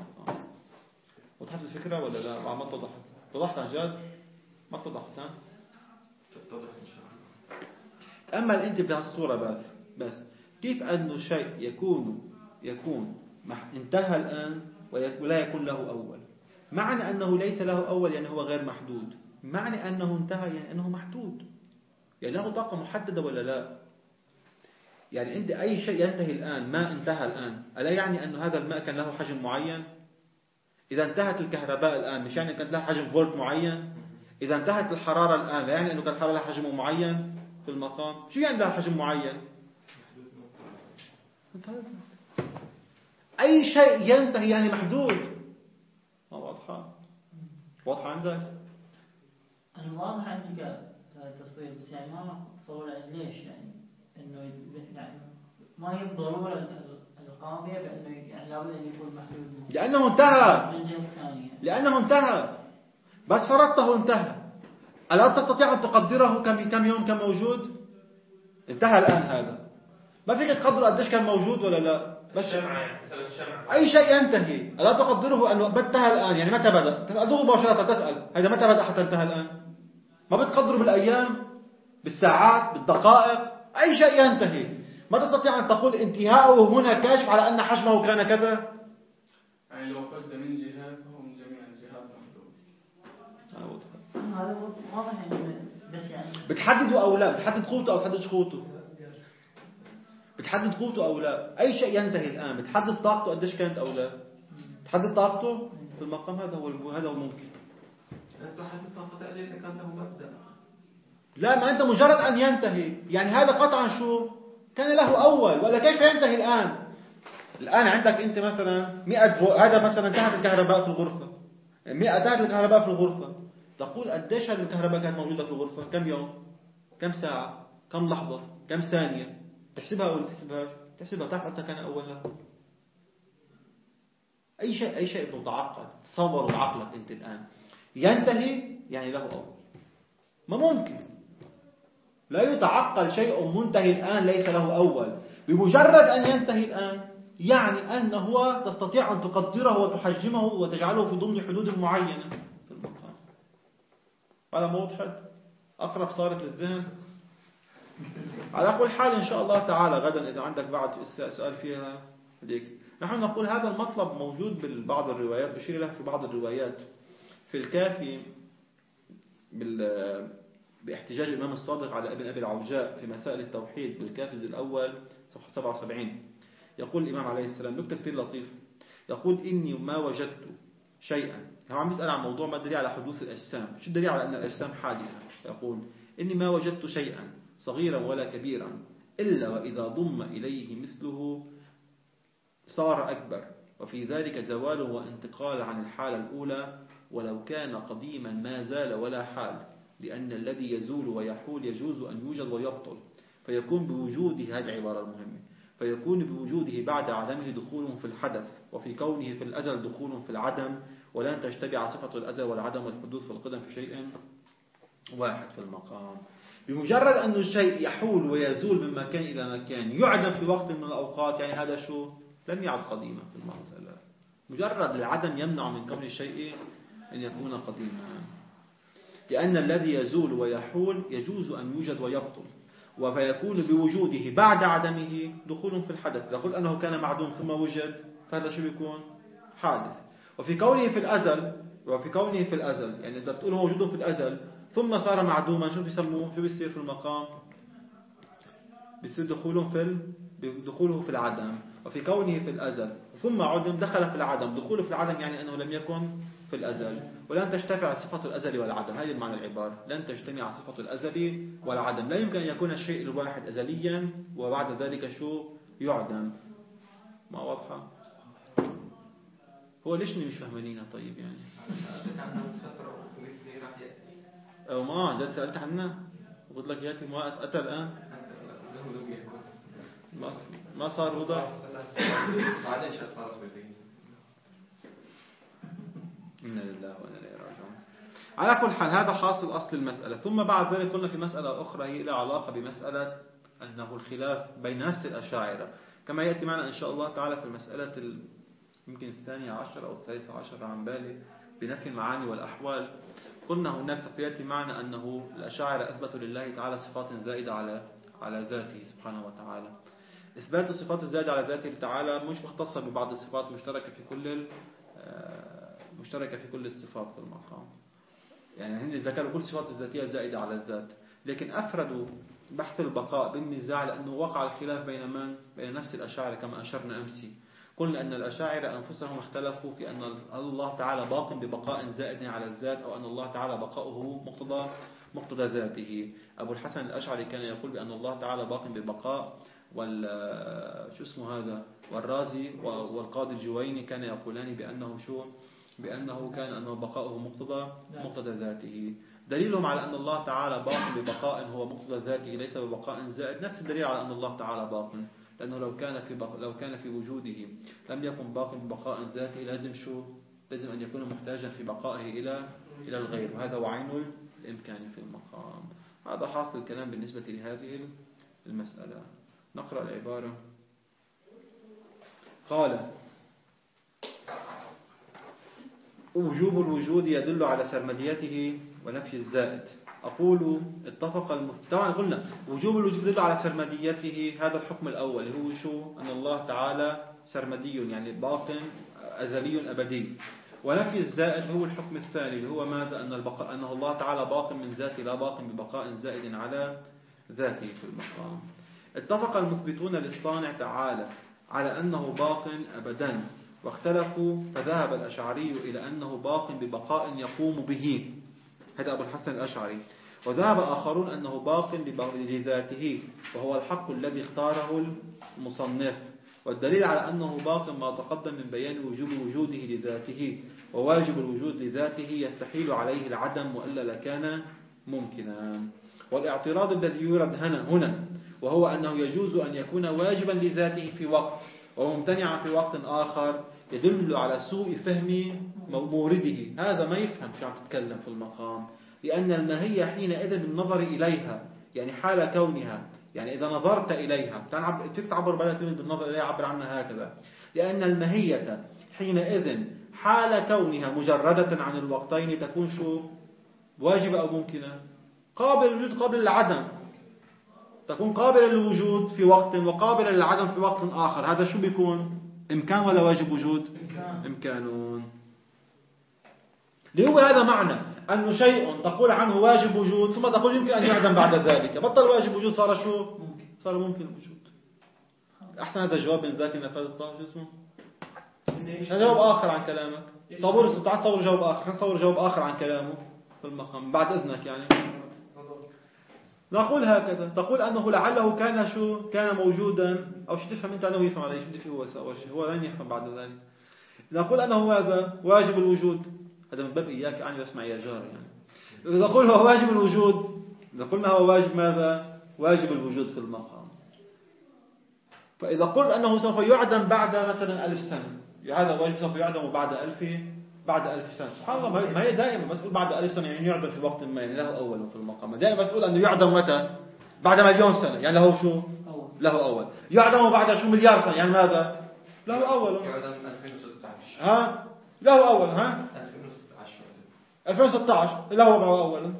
وضحت الفكرة ولا لا؟ ما اتضحت؟ اتضحت عن جد؟ ما اتضحت ها؟ اتضح إن شاء الله. تأمل أنت بهالصورة بس بس كيف أنه شيء يكون يكون انتهى الآن ولا يكون له أول. معنى أنه ليس له أول يعني هو غير محدود. معنى أنه انتهى يعني أنه محدود، يعني له طاقة محددة ولا لا؟ يعني أنت أي شيء ينتهي الآن، ما انتهى الآن، ألا يعني أن هذا الماء كان له حجم معين؟ إذا انتهت الكهرباء الآن مش يعني كان له حجم فولت معين؟ إذا انتهت الحرارة الآن لا يعني أنه كان الحرارة لها حجم معين في المقام؟ شو يعني لها حجم معين؟ أي شيء ينتهي يعني محدود. ما واضحة؟ واضحة عندك؟ أنا واضح عندي كتصوير، بس يعني ما أتصور يعني ليش يعني إنه يعني ما هي الضرورة القاضية بأنه يعني لابد أن يكون محدود. لأنه انتهى. من جهة ثانية. لأنه انتهى. بس فرضته انتهى. ألا تستطيع أن تقدره كم كم يوم كان موجود؟ انتهى الآن هذا. ما فيك تقدر قديش كان موجود ولا لا؟ بس شمعة مثلا شمعة. أي شيء ينتهي ألا تقدره أنه انتهى الآن، يعني متى بدأ؟ تسأله مباشرة تسأل هذا متى بدأ حتى انتهى الآن؟ ما بتقدره بالأيام، بالساعات، بالدقائق. أي شيء ينتهي ما تستطيع أن تقول انتهاؤه هنا كاشف على أن حجمه كان كذا. يعني لو قلت من جهات فهم جميعا جهات محدودة. هذا واضح يعني بس يعني بتحدده أو لا؟ بتحدد قوته أو تحددش قوته؟ بتحدد قوته أو لا. أي شيء ينتهي الآن بتحدد طاقته قديش كانت أو لا. تحدد طاقته في المقام هذا هو هذا هو ممكن. تحدد طاقة تقليل كان له مبدأ. لا، ما أنت مجرد أن ينتهي يعني هذا قطعا شو كان له أول، ولا كيف ينتهي الآن؟ الآن عندك أنت مثلا مئة فولت، هذا مثلا انتهت الكهرباء في الغرفة، مئة انتهت الكهرباء في الغرفة. تقول قديش هذه الكهرباء كانت موجودة في الغرفة؟ كم يوم؟ كم ساعة؟ كم لحظة؟ كم ثانية؟ تحسبها ولا تحسبها؟ تحسبها. تعرف أنت كان أول له. أي شيء أي شيء متعقد تصوره بعقلك أنت الآن ينتهي يعني له أول. ما ممكن، لا يتعقل شيء منتهي الآن ليس له أول. بمجرد أن ينتهي الآن يعني أنه تستطيع أن تقدره وتحجمه وتجعله في ضمن حدود معينة في المقام. هذا موضح أقرب صارت للذهن. على كل حال إن شاء الله تعالى غدا إذا عندك بعد سؤال فيها ليك. نحن نقول هذا المطلب موجود ببعض الروايات، أشير له في بعض الروايات في الكافي باحتجاج الإمام الصادق على ابن أبي العوجاء في مسائل التوحيد بالكافز الأول صفحة سبعة وسبعين. يقول الإمام عليه السلام نكتة كتير لطيف، يقول إني ما وجدت شيئا. هو عم يسأل عن موضوع ما الدليل على حدوث الأجسام، شو الدليل على أن الأجسام حادثة؟ يقول إني ما وجدت شيئا صغيرا ولا كبيرا إلا وإذا ضم إليه مثله صار أكبر، وفي ذلك زوال وانتقال عن الحالة الأولى، ولو كان قديما ما زال ولا حال، لأن الذي يزول ويحول يجوز أن يوجد ويبطل، فيكون بوجوده، هذه العبارة المهمة، فيكون بوجوده بعد عدمه دخول في الحدث، وفي كونه في الأزل دخول في العدم، ولن تجتمع صفة الأزل والعدم والحدوث في القدم في شيء واحد في المقام. بمجرد أن الشيء يحول ويزول من مكان إلى مكان، يعدم في وقت من الأوقات، يعني هذا شو لم يعد قديما في المعتلة. مجرد العدم يمنع من كون الشيء أن يكون قديما، لأن الذي يزول ويحول يجوز أن يوجد ويبطل، وفيكون بوجوده بعد عدمه دخول في الحدث. إذا قلت أنه كان معدوم ثم وجد فهذا شو بيكون حادث. وفي كونه في الأزل وفي كونه في الأزل يعني إذا بتقول هو موجود في الأزل ثم صار معدوما، شو بيسموه؟ شو بيصير في المقام؟ بيصير دخوله في دخوله في العدم. وفي كونه في الأزل ثم عدم دخل في العدم، دخوله في العدم يعني أنه لم يكن في الأزل. ولن تجتمع صفة الأزل والعدم، هذه المعنى العبارة، لن تجتمع صفة الأزل والعدم. لا يمكن أن يكون الشيء الواحد أزليا وبعد ذلك شو يعدم. ما واضحة؟ هو ليش مش فاهمينها؟ طيب يعني أو ما جد سألت عنها وقلت لك ياتي ما أتى الآن ما ما صار وضع بعدين شو صار بدي. إنا لله وإنا إليه راجعون. على كل حال هذا حاصل أصل المسألة. ثم بعد ذلك قلنا في مسألة أخرى هي لها علاقة بمسألة أنه الخلاف بين نفس الأشاعرة، كما يأتي معنا إن شاء الله تعالى في المسألة يمكن الثانية عشر أو الثالثة عشر عن بالي بنفي المعاني والأحوال. قلنا هناك سيأتي معنا أنه الأشاعرة أثبتوا لله تعالى صفات زائدة على على ذاته سبحانه وتعالى. إثبات الصفات الزائدة على ذاته تعالى مش مختصة ببعض الصفات، مشتركة في كل مشتركة في كل الصفات في المقام. يعني هن ذكروا كل الصفات الذاتية زائدة على الذات، لكن أفردوا بحث البقاء بالنزاع لأنه وقع الخلاف بين من؟ بين نفس الأشاعرة كما أشرنا أمسي. قلنا أن الأشاعرة أنفسهم اختلفوا في أن الله تعالى باق ببقاء زائد على الذات، أو أن الله تعالى بقاؤه مقتضى مقتضى ذاته. أبو الحسن الأشعري كان يقول بأن الله تعالى باق ببقاء، وال شو اسمه هذا والرازي والقاضي الجويني كان يقولان بأنه شو بأنه كان أنه بقاؤه مقتضى مقتضى ذاته. دليلهم على أن الله تعالى باق ببقاء هو مقتضى ذاته ليس ببقاء زائد نفس الدليل على أن الله تعالى باق، لأنه لو كان في بق... لو كان في وجوده لم يكن باق ببقاء ذاته لازم شو لازم أن يكون محتاجا في بقائه إلى إلى الغير، وهذا وعين الإمكان في المقام. هذا حاصل الكلام بالنسبة لهذه المسألة. نقرأ العبارة. قال وجوب الوجود يدل على سرمديته ونفي الزائد. أقول اتفق الم... طبعا قلنا وجوب الوجود يدل على سرمديته، هذا الحكم الأول هو شو أن الله تعالى سرمدي يعني باق أزلي أبدي. ونفي الزائد هو الحكم الثاني اللي هو ماذا؟ أن البقاء أنه الله تعالى باق من ذاته لا باق ببقاء زائد على ذاته في المقام. اتفق المثبتون للصانع تعالى على أنه باق أبدا، واختلفوا فذهب الأشعري إلى أنه باق ببقاء يقوم به، هذا أبو الحسن الأشعري، وذهب آخرون أنه باق لذاته، وهو الحق الذي اختاره المصنف. والدليل على أنه باق ما تقدم من بيان وجوب وجوده لذاته، وواجب الوجود لذاته يستحيل عليه العدم وإلا لكان ممكنا. والاعتراض الذي يورد هنا هنا وهو أنه يجوز أن يكون واجبا لذاته في وقت وممتنعا في وقت آخر يدل على سوء فهم مورده. هذا ما يفهم شو عم تتكلم في المقام، لأن الماهية حينئذ بالنظر إليها، يعني حال كونها، يعني إذا نظرت إليها فيك تعبر بالك بالنظر إليها، عبر عنها هكذا، لأن الماهية حينئذ حال كونها مجردة عن الوقتين تكون شو واجبة أو ممكنة، قابل للوجود قابل للعدم، تكون قابلة للوجود في وقت وقابلة للعدم في وقت آخر. هذا شو بيكون؟ إمكان ولا واجب وجود؟ إمكان. إمكانون. لهو هذا معنى أنه شيء تقول عنه واجب وجود ثم تقول يمكن أن يعدم بعد ذلك، بطل واجب وجود صار شو؟ ممكن. صار ممكن وجود. أحسن هذا الجواب من ذاك النفاذ الطاف اسمه هذا جواب آخر عن كلامك. صبور تعال صور جواب آخر، خلينا نصور جواب آخر عن كلامه في المقام بعد إذنك. يعني نقول هكذا، تقول أنه لعله كان شو كان موجودا أو شو تفهم أنت أنه يفهم عليه شو بدي هو أول شيء هو لن يفهم بعد ذلك. نقول أنه هذا واجب الوجود، هذا من باب إياك عني بسمع يا جار. يعني إذا نقول هو واجب الوجود، إذا قلنا هو واجب ماذا؟ واجب الوجود في المقام. فإذا قلت أنه سوف يعدم بعد مثلا ألف سنة، هذا واجب سوف يعدم بعد ألف بعد ألف سنة. سبحان الله ما هي دائما مسؤول بعد ألف سنة، يعني يعدم في وقت ما، يعني له أول في المقام. دائما مسؤول أنه يعدم متى؟ بعد مليون سنة، يعني له شو؟ له أول. يعدم بعد شو مليار سنة، يعني ماذا؟ له أول. يعدم ألفين وستة عشر. ها؟ له أول. ها؟ ألفين وستة عشر. ألفين وستة عشر له أول.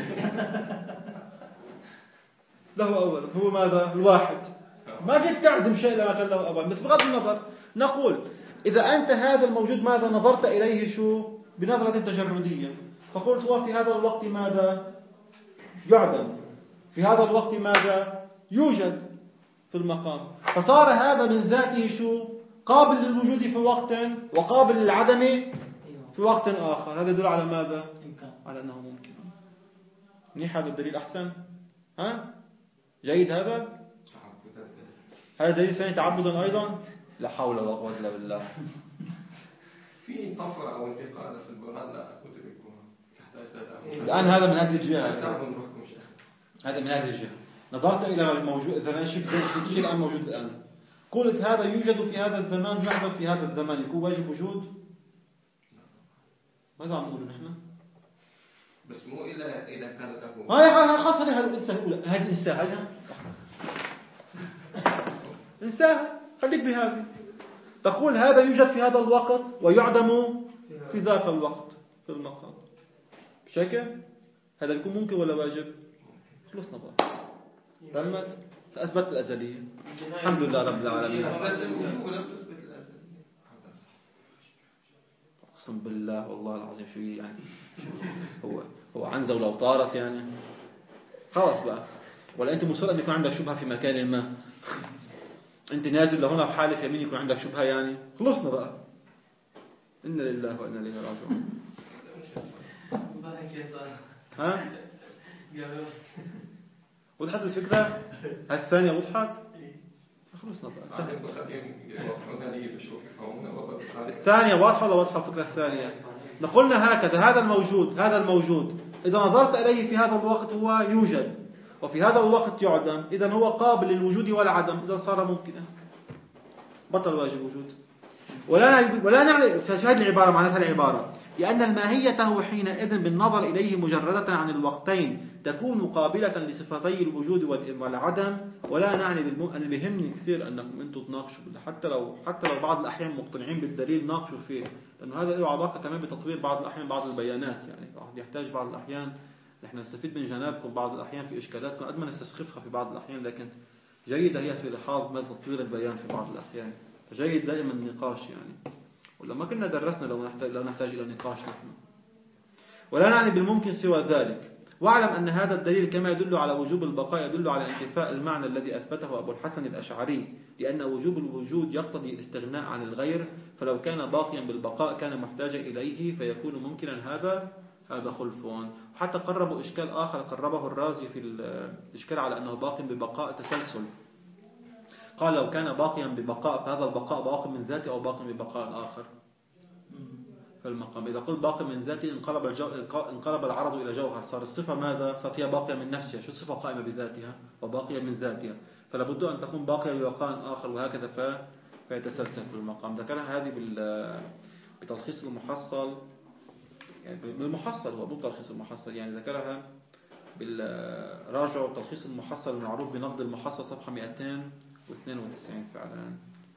له أول هو ماذا؟ الواحد. ما فيك تعدم شيء لما كان له أول. بس بغض النظر نقول إذا أنت هذا الموجود ماذا نظرت إليه شو بنظرة تجردية، فقلت هو في هذا الوقت ماذا يعدم، في هذا الوقت ماذا يوجد في المقام، فصار هذا من ذاته شو قابل للوجود في وقت وقابل للعدم في وقت آخر. هذا يدل على ماذا؟ على أنه ممكن. منيح هذا الدليل أحسن. ها جيد. هذا هذا دليل ثاني تعبدا أيضا. لا حول ولا قوة إلا بالله. في طفرة أو انتقال في البرهان لا أدركها. الآن هذا من هذه الجهة، هذا من هذه الجهة نظرت إلى موجود إذا شيء شيء الآن موجود الآن، قلت هذا يوجد في هذا الزمان يعمل في هذا الزمان، يكون واجب وجود. ماذا عم نقول نحن؟ بس مو إلا إذا كان له. هاي خاف هذه الإنسان الأولى، هذه الإنسان هذا إنسان خليك بهذه. تقول هذا يوجد في هذا الوقت ويعدم في ذاك الوقت في المقام بشكل هذا بيكون ممكن ولا واجب؟ خلصنا بقى تمت فأثبت الأزلية. الحمد لله رب العالمين. أقسم بالله والله العظيم شو يعني هو هو عنزة ولو طارت يعني خلاص بقى. ولا أنت مصر أن يكون عندك شبهة في مكان ما، أنت نازل لهنا في حالة يمين يكون عندك شبهة يعني خلصنا بقى. إنا لله وإنا إليه راجعون. ها وضحت الفكرة؟ الثانية وضحت؟ خلصنا بقى. الثانية واضحة ولا واضحة الفكرة الثانية؟ نقولنا هكذا هذا الموجود هذا الموجود إذا نظرت إليه في هذا الوقت هو يوجد وفي هذا الوقت يعدم، إذن هو قابل للوجود والعدم، إذن صار ممكنا بطل واجب وجود. ولا ولا نعني في هذه العبارة معناتها العبارة لأن الماهية هو حينئذ بالنظر إليه مجردة عن الوقتين تكون قابلة لصفتي الوجود والعدم. ولا نعني بالم... أنا بيهمني كثير أنكم أنتم تناقشوا حتى لو حتى لو بعض الأحيان مقتنعين بالدليل ناقشوا فيه، لأنه هذا له علاقة كمان بتطوير بعض الأحيان بعض البيانات. يعني يحتاج بعض الأحيان نحن نستفيد من جنابكم بعض الأحيان في إشكالاتكم قد ما نستسخفها في بعض الأحيان، لكن جيدة هي في لحاظ ما تطوير البيان في بعض الأحيان، فجيد دائما النقاش يعني. ولما كنا درسنا لو نحتاج لو نحتاج إلى نقاش نحن. ولا نعني بالممكن سوى ذلك. واعلم أن هذا الدليل كما يدل على وجوب البقاء يدل على انتفاء المعنى الذي أثبته أبو الحسن الأشعري، لأن وجوب الوجود يقتضي الاستغناء عن الغير، فلو كان باقيا بالبقاء كان محتاجا إليه فيكون ممكنا. هذا هذا خلفون. وحتى قربوا إشكال آخر قربه الرازي في الإشكال على أنه باق ببقاء تسلسل. قال لو كان باقيا ببقاء فهذا البقاء باق من ذاته أو باق ببقاء آخر في المقام. إذا قلت باق من ذاته انقلب, الجو... انقلب العرض إلى جوهر، صار الصفة ماذا؟ صارت هي باقية من نفسها. شو الصفة؟ قائمة بذاتها وباقية من ذاتها، فلا بد أن تكون باقية ببقاء آخر، وهكذا ف... فيتسلسل في المقام. ذكرها هذه بال... بتلخيص المحصل، يعني بالمحصل، هو مو تلخيص المحصل، يعني ذكرها بالراجع تلخيص المحصل المعروف بنقد المحصل صفحة مئتين واثنين وتسعين فعلا.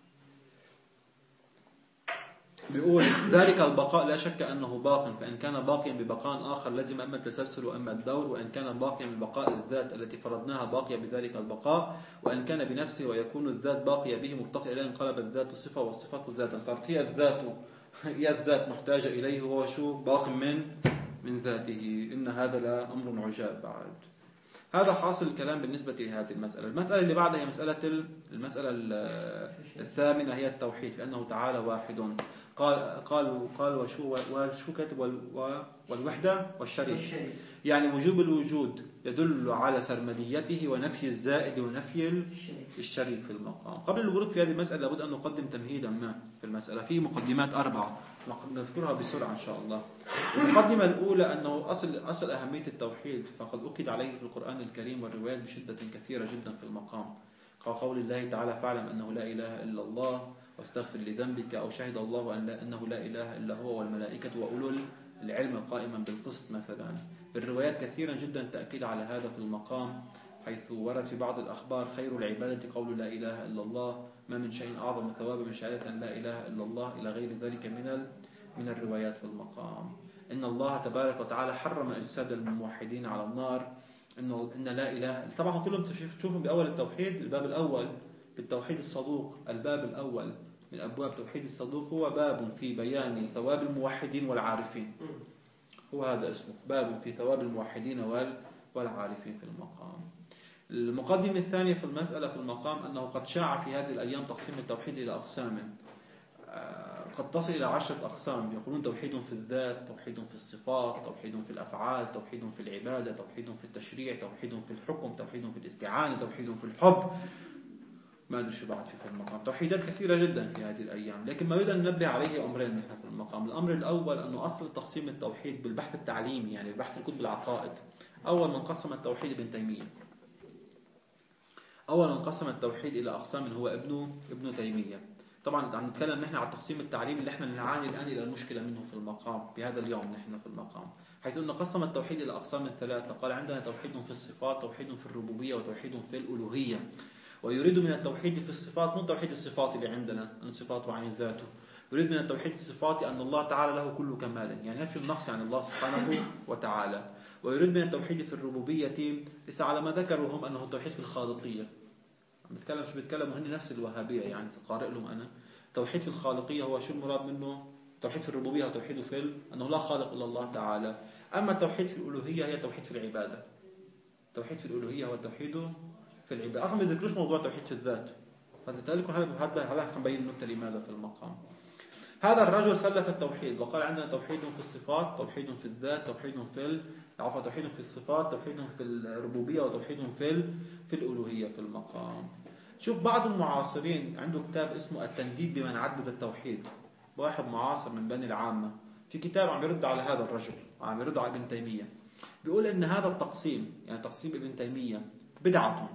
بيقول ذلك البقاء لا شك أنه باق، فإن كان باقيا ببقاء آخر لازم أما التسلسل وأما الدور، وإن كان باقيا ببقاء الذات التي فرضناها باقية بذلك البقاء، وإن كان بنفسه ويكون الذات باقية به مفتقر إليه انقلب الذات صفة والصفة ذاتا. صارت هي الذات هي الذات محتاجة إليه، هو شو؟ باق من من ذاته. إن هذا لا أمر عجاب بعد. هذا حاصل الكلام بالنسبة لهذه المسألة. المسألة اللي بعدها هي مسألة المسألة الثامنة، هي التوحيد، لأنه تعالى واحد. قال قال قال وشو وشو كتب والوحدة والشريك، يعني وجوب الوجود يدل على سرمديته ونفي الزائد ونفي الشريك في المقام. قبل الورود في هذه المسألة لابد أن نقدم تمهيدا ما في المسألة، في مقدمات أربعة نذكرها بسرعة إن شاء الله. المقدمة الأولى أنه أصل أصل أهمية التوحيد فقد أكد عليه في القرآن الكريم والروايات بشدة كثيرة جدا في المقام، قول الله تعالى فاعلم أنه لا إله إلا الله واستغفر لذنبك، أو شهد الله أن لا أنه لا إله إلا هو والملائكة وأولو العلم قائما بالقسط مثلا. بالروايات كثيرا جدا تأكيد على هذا في المقام، حيث ورد في بعض الأخبار خير العبادة قول لا إله إلا الله، ما من شيء أعظم ثوابا من شهادة لا إله إلا الله، إلى غير ذلك من من الروايات في المقام. إن الله تبارك وتعالى حرم إجساد الموحدين على النار، إنه إن لا إله. طبعا كلهم تشوفوا بأول التوحيد الباب الأول بالتوحيد الصدوق، الباب الأول من أبواب توحيد الصدوق هو باب في بيان ثواب الموحدين والعارفين، هو هذا اسمه باب في ثواب الموحدين والعارفين في المقام. المقدمة الثانية في المسألة في المقام أنه قد شاع في هذه الأيام تقسيم التوحيد إلى أقسام قد تصل إلى عشرة أقسام. يقولون توحيد في الذات، توحيد في الصفات، توحيد في الأفعال، توحيد في العبادة، توحيد في التشريع، توحيد في الحكم، توحيد في الاستعانة، توحيد في الحب، ما أدري شو بعد في المقام. توحيدات كثيرة جدا في هذه الأيام، لكن ما يريد أن ننبه عليه أمرين نحن في المقام. الأمر الأول أنه أصل تقسيم التوحيد بالبحث التعليمي، يعني بحث الكتب العقائد. أول من قسم التوحيد ابن تيمية، أول من قسم التوحيد إلى أقسام هو ابن ابن تيمية. طبعا عم نتكلم نحن عن التقسيم التعليمي اللي احنا نعاني الآن إلى المشكلة منه في المقام بهذا اليوم نحن في المقام، حيث أنه قسم التوحيد إلى أقسام ثلاثة. قال عندنا توحيد في الصفات، توحيد في الربوبية، وتوحيد في الألوهية. ويريد من التوحيد في الصفات مو توحيد الصفات اللي عندنا أن صفات وعين ذاته، يريد من التوحيد الصفات أن الله تعالى له كل كمال، يعني نفي النقص عن الله سبحانه وتعالى. ويريد من التوحيد في الربوبية ليس على ما ذكروا هم أنه التوحيد في الخالقية، بتكلم شو بيتكلموا هن نفس الوهابية، يعني قارئ لهم أنا. توحيد في الخالقية هو شو المراد منه؟ توحيد في الربوبية وتوحيد في ال... أنه لا خالق إلا الله تعالى. أما التوحيد في الألوهية هي توحيد في العبادة. توحيد في الألوهية هو التوحيد في العبادة. أصلا ما يذكروش موضوع توحيد في الذات، فلذلك هذا هذا حنبين النكتة لماذا في المقام. هذا الرجل ثلث التوحيد وقال عندنا توحيد في الصفات، توحيد في الذات، توحيد في ال... عفوا توحيد في الصفات، توحيد في الربوبية، وتوحيد في ال... في الألوهية في المقام. شوف بعض المعاصرين عنده كتاب اسمه التنديد بمن عدد التوحيد، واحد معاصر من بني العامة، في كتاب عم يرد على هذا الرجل، عم يرد على ابن تيمية، بيقول ان هذا التقسيم يعني تقسيم ابن تيمية بدعة،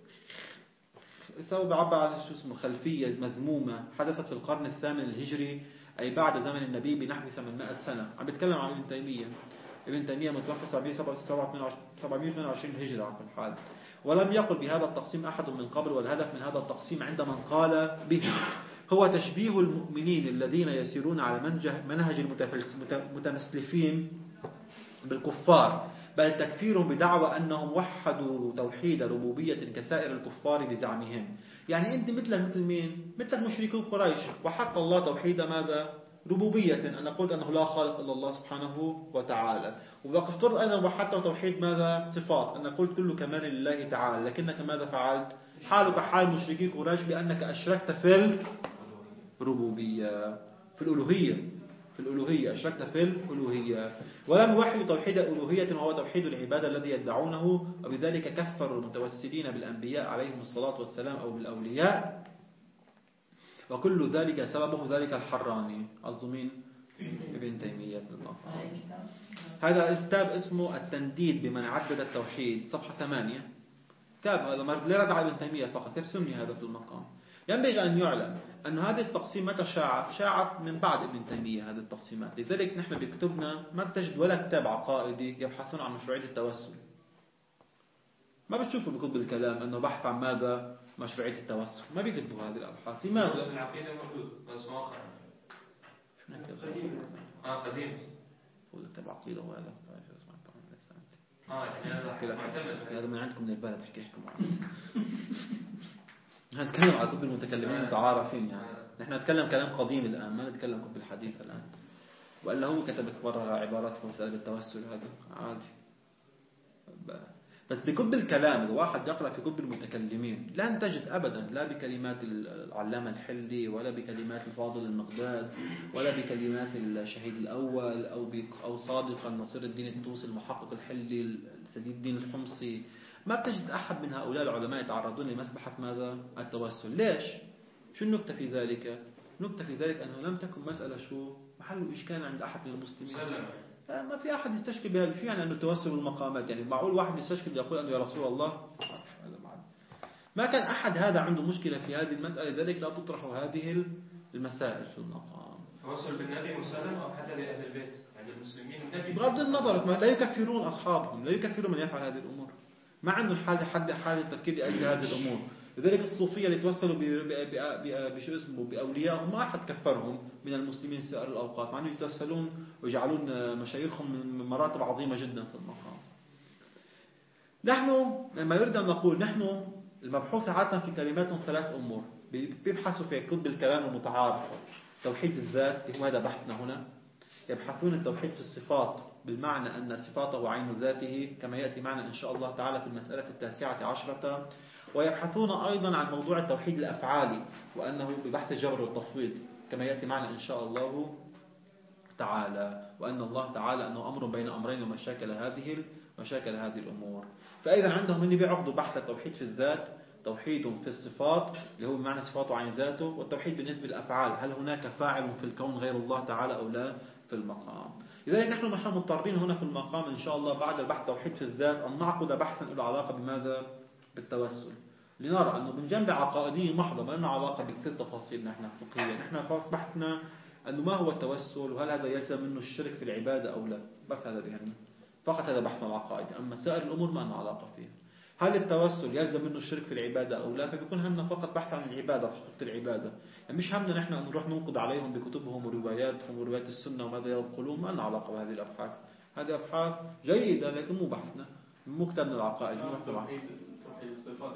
يسوي بعبر عن شو اسمه خلفية مذمومة حدثت في القرن الثامن الهجري، أي بعد زمن النبي بنحو ثمانمائة سنة. عم بيتكلم عن ابن تيمية. ابن تيمية متوفى سبعمائة وثمانية وعشرين هجرة على كل حال. ولم يقل بهذا التقسيم أحد من قبل، والهدف من هذا التقسيم عند من قال به هو تشبيه المؤمنين الذين يسيرون على منهج المتمسلفين بالكفار، بل تكفيرهم بدعوى أنهم وحدوا توحيد ربوبية كسائر الكفار بزعمهم. يعني أنت مثلك مثل مين؟ مثلك مشركو قريش، وحق الله توحيد ماذا؟ ربوبية، أنا قلت أنه لا خالق إلا الله سبحانه وتعالى. وبفترض أيضا وحتى توحيد ماذا؟ صفات، أنا قلت كل كمال لله تعالى، لكنك ماذا فعلت؟ حالك حال مشركي قريش بأنك أشركت في الربوبية، في الألوهية، في الألوهية أشركت في الألوهية، ولم يوحدوا توحيد الألوهية وهو توحيد العبادة الذي يدعونه، وبذلك كفروا المتوسلين بالأنبياء عليهم الصلاة والسلام أو بالأولياء، وكل ذلك سببه ذلك الحراني الضمين ابن تيمية في المقام. هذا كتاب اسمه التنديد بمن عدد التوحيد، صفحة ثمانية، كتاب هذا لا رد على ابن تيمية فقط، كيف سمي هذا في المقام. ينبغي أن يعلم أن هذه التقسيم متى شاعت؟ شاعت من بعد ابن تيمية هذه التقسيمات، لذلك نحن بكتبنا ما بتجد ولا كتاب عقائدي يبحثون عن مشروعية التوسل، ما بتشوفوا بكتب الكلام أنه بحث عن ماذا؟ مشروعية التوسل، ما بيكتبوا هذه الأبحاث. لماذا؟ العقيدة موجود بس مؤخرا. قديم. اه قديم. هو كتاب عقيدة وهذا اه يعني هذا معتمد. هذا من عندكم من البلد تحكي لكم هنتكلم على كتب المتكلمين متعارفين، يعني نحن نتكلم كلام قديم الآن، ما نتكلم كتب الحديث الآن. وإلا هو كتبت مرة عبارات في مسألة التوسل، هذا عادي. بس بكتب الكلام الواحد يقرأ في كتب المتكلمين لن تجد أبدا لا بكلمات العلامة الحلي ولا بكلمات الفاضل المقداد ولا بكلمات الشهيد الأول أو أو صادق نصير الدين الطوسي المحقق الحلي سديد الدين الحمصي، ما بتجد أحد من هؤلاء العلماء يتعرضون لمسبحة ماذا؟ التوسل. ليش؟ شو النكتة في ذلك؟ النكتة في ذلك أنه لم تكن مسألة شو محل إشكال عند أحد من المسلمين. ما في أحد يستشكل بهذا. في يعني أنه التوسل بالمقامات، يعني معقول واحد يستشكل يقول أنه يا رسول الله، ما كان أحد هذا عنده مشكلة في هذه المسألة، لذلك لا تطرح هذه المسائل في المقام. التوسل بالنبي مسلم أو حتى بأهل البيت، يعني المسلمين النبي بغض النظر لا يكفرون أصحابهم، لا يكفرون من يفعل هذه الأمور، ما عندهم حال حد حال التفكير لأجل هذه الأمور. لذلك الصوفية اللي توسلوا بشو اسمه بأوليائهم ما أحد كفرهم من المسلمين سائر الأوقات، مع أنه يتوسلون ويجعلون مشايخهم من مراتب عظيمة جدا في المقام. نحن لما يريد أن نقول نحن المبحوث عادة في كلماتهم ثلاث أمور بيبحثوا في كتب الكلام المتعارف: توحيد الذات، وهذا بحثنا هنا. يبحثون التوحيد في الصفات بالمعنى أن صفاته عين ذاته كما يأتي معنا إن شاء الله تعالى في المسألة التاسعة عشرة. ويبحثون أيضا عن موضوع التوحيد الأفعالي وأنه ببحث الجبر والتفويض كما يأتي معنا إن شاء الله تعالى، وأن الله تعالى أنه أمر بين أمرين ومشاكل هذه مشاكل هذه الأمور. فإذا عندهم اللي بيعقدوا بحث التوحيد في الذات، توحيد في الصفات اللي هو بمعنى صفاته عن ذاته، والتوحيد بالنسبة للأفعال، هل هناك فاعل في الكون غير الله تعالى أو لا في المقام. لذلك نحن نحن مضطرين هنا في المقام إن شاء الله بعد البحث التوحيد في الذات أن نعقد بحثا له علاقة بماذا؟ بالتوسل، لنرى أنه من جنب عقائدية محضة ما لنا علاقة بكثير تفاصيل نحن فقهية. نحن بحثنا أنه ما هو التوسل وهل هذا يلزم منه الشرك في العبادة أو لا، بس هذا بيهمنا فقط، هذا بحثنا العقائدي. أما سائر الأمور ما لنا علاقة فيها. هل التوسل يلزم منه الشرك في العبادة أو لا، فبيكون همنا فقط بحث عن العبادة، حقيقة العبادة. يعني مش همنا نحن أن نروح ننقض عليهم بكتبهم ورواياتهم وروايات السنة وماذا ينقلون، ما لنا علاقة بهذه الأبحاث. هذه أبحاث جيدة لكن مو بحثنا، مو كتابنا العقائد. توحيد الصفات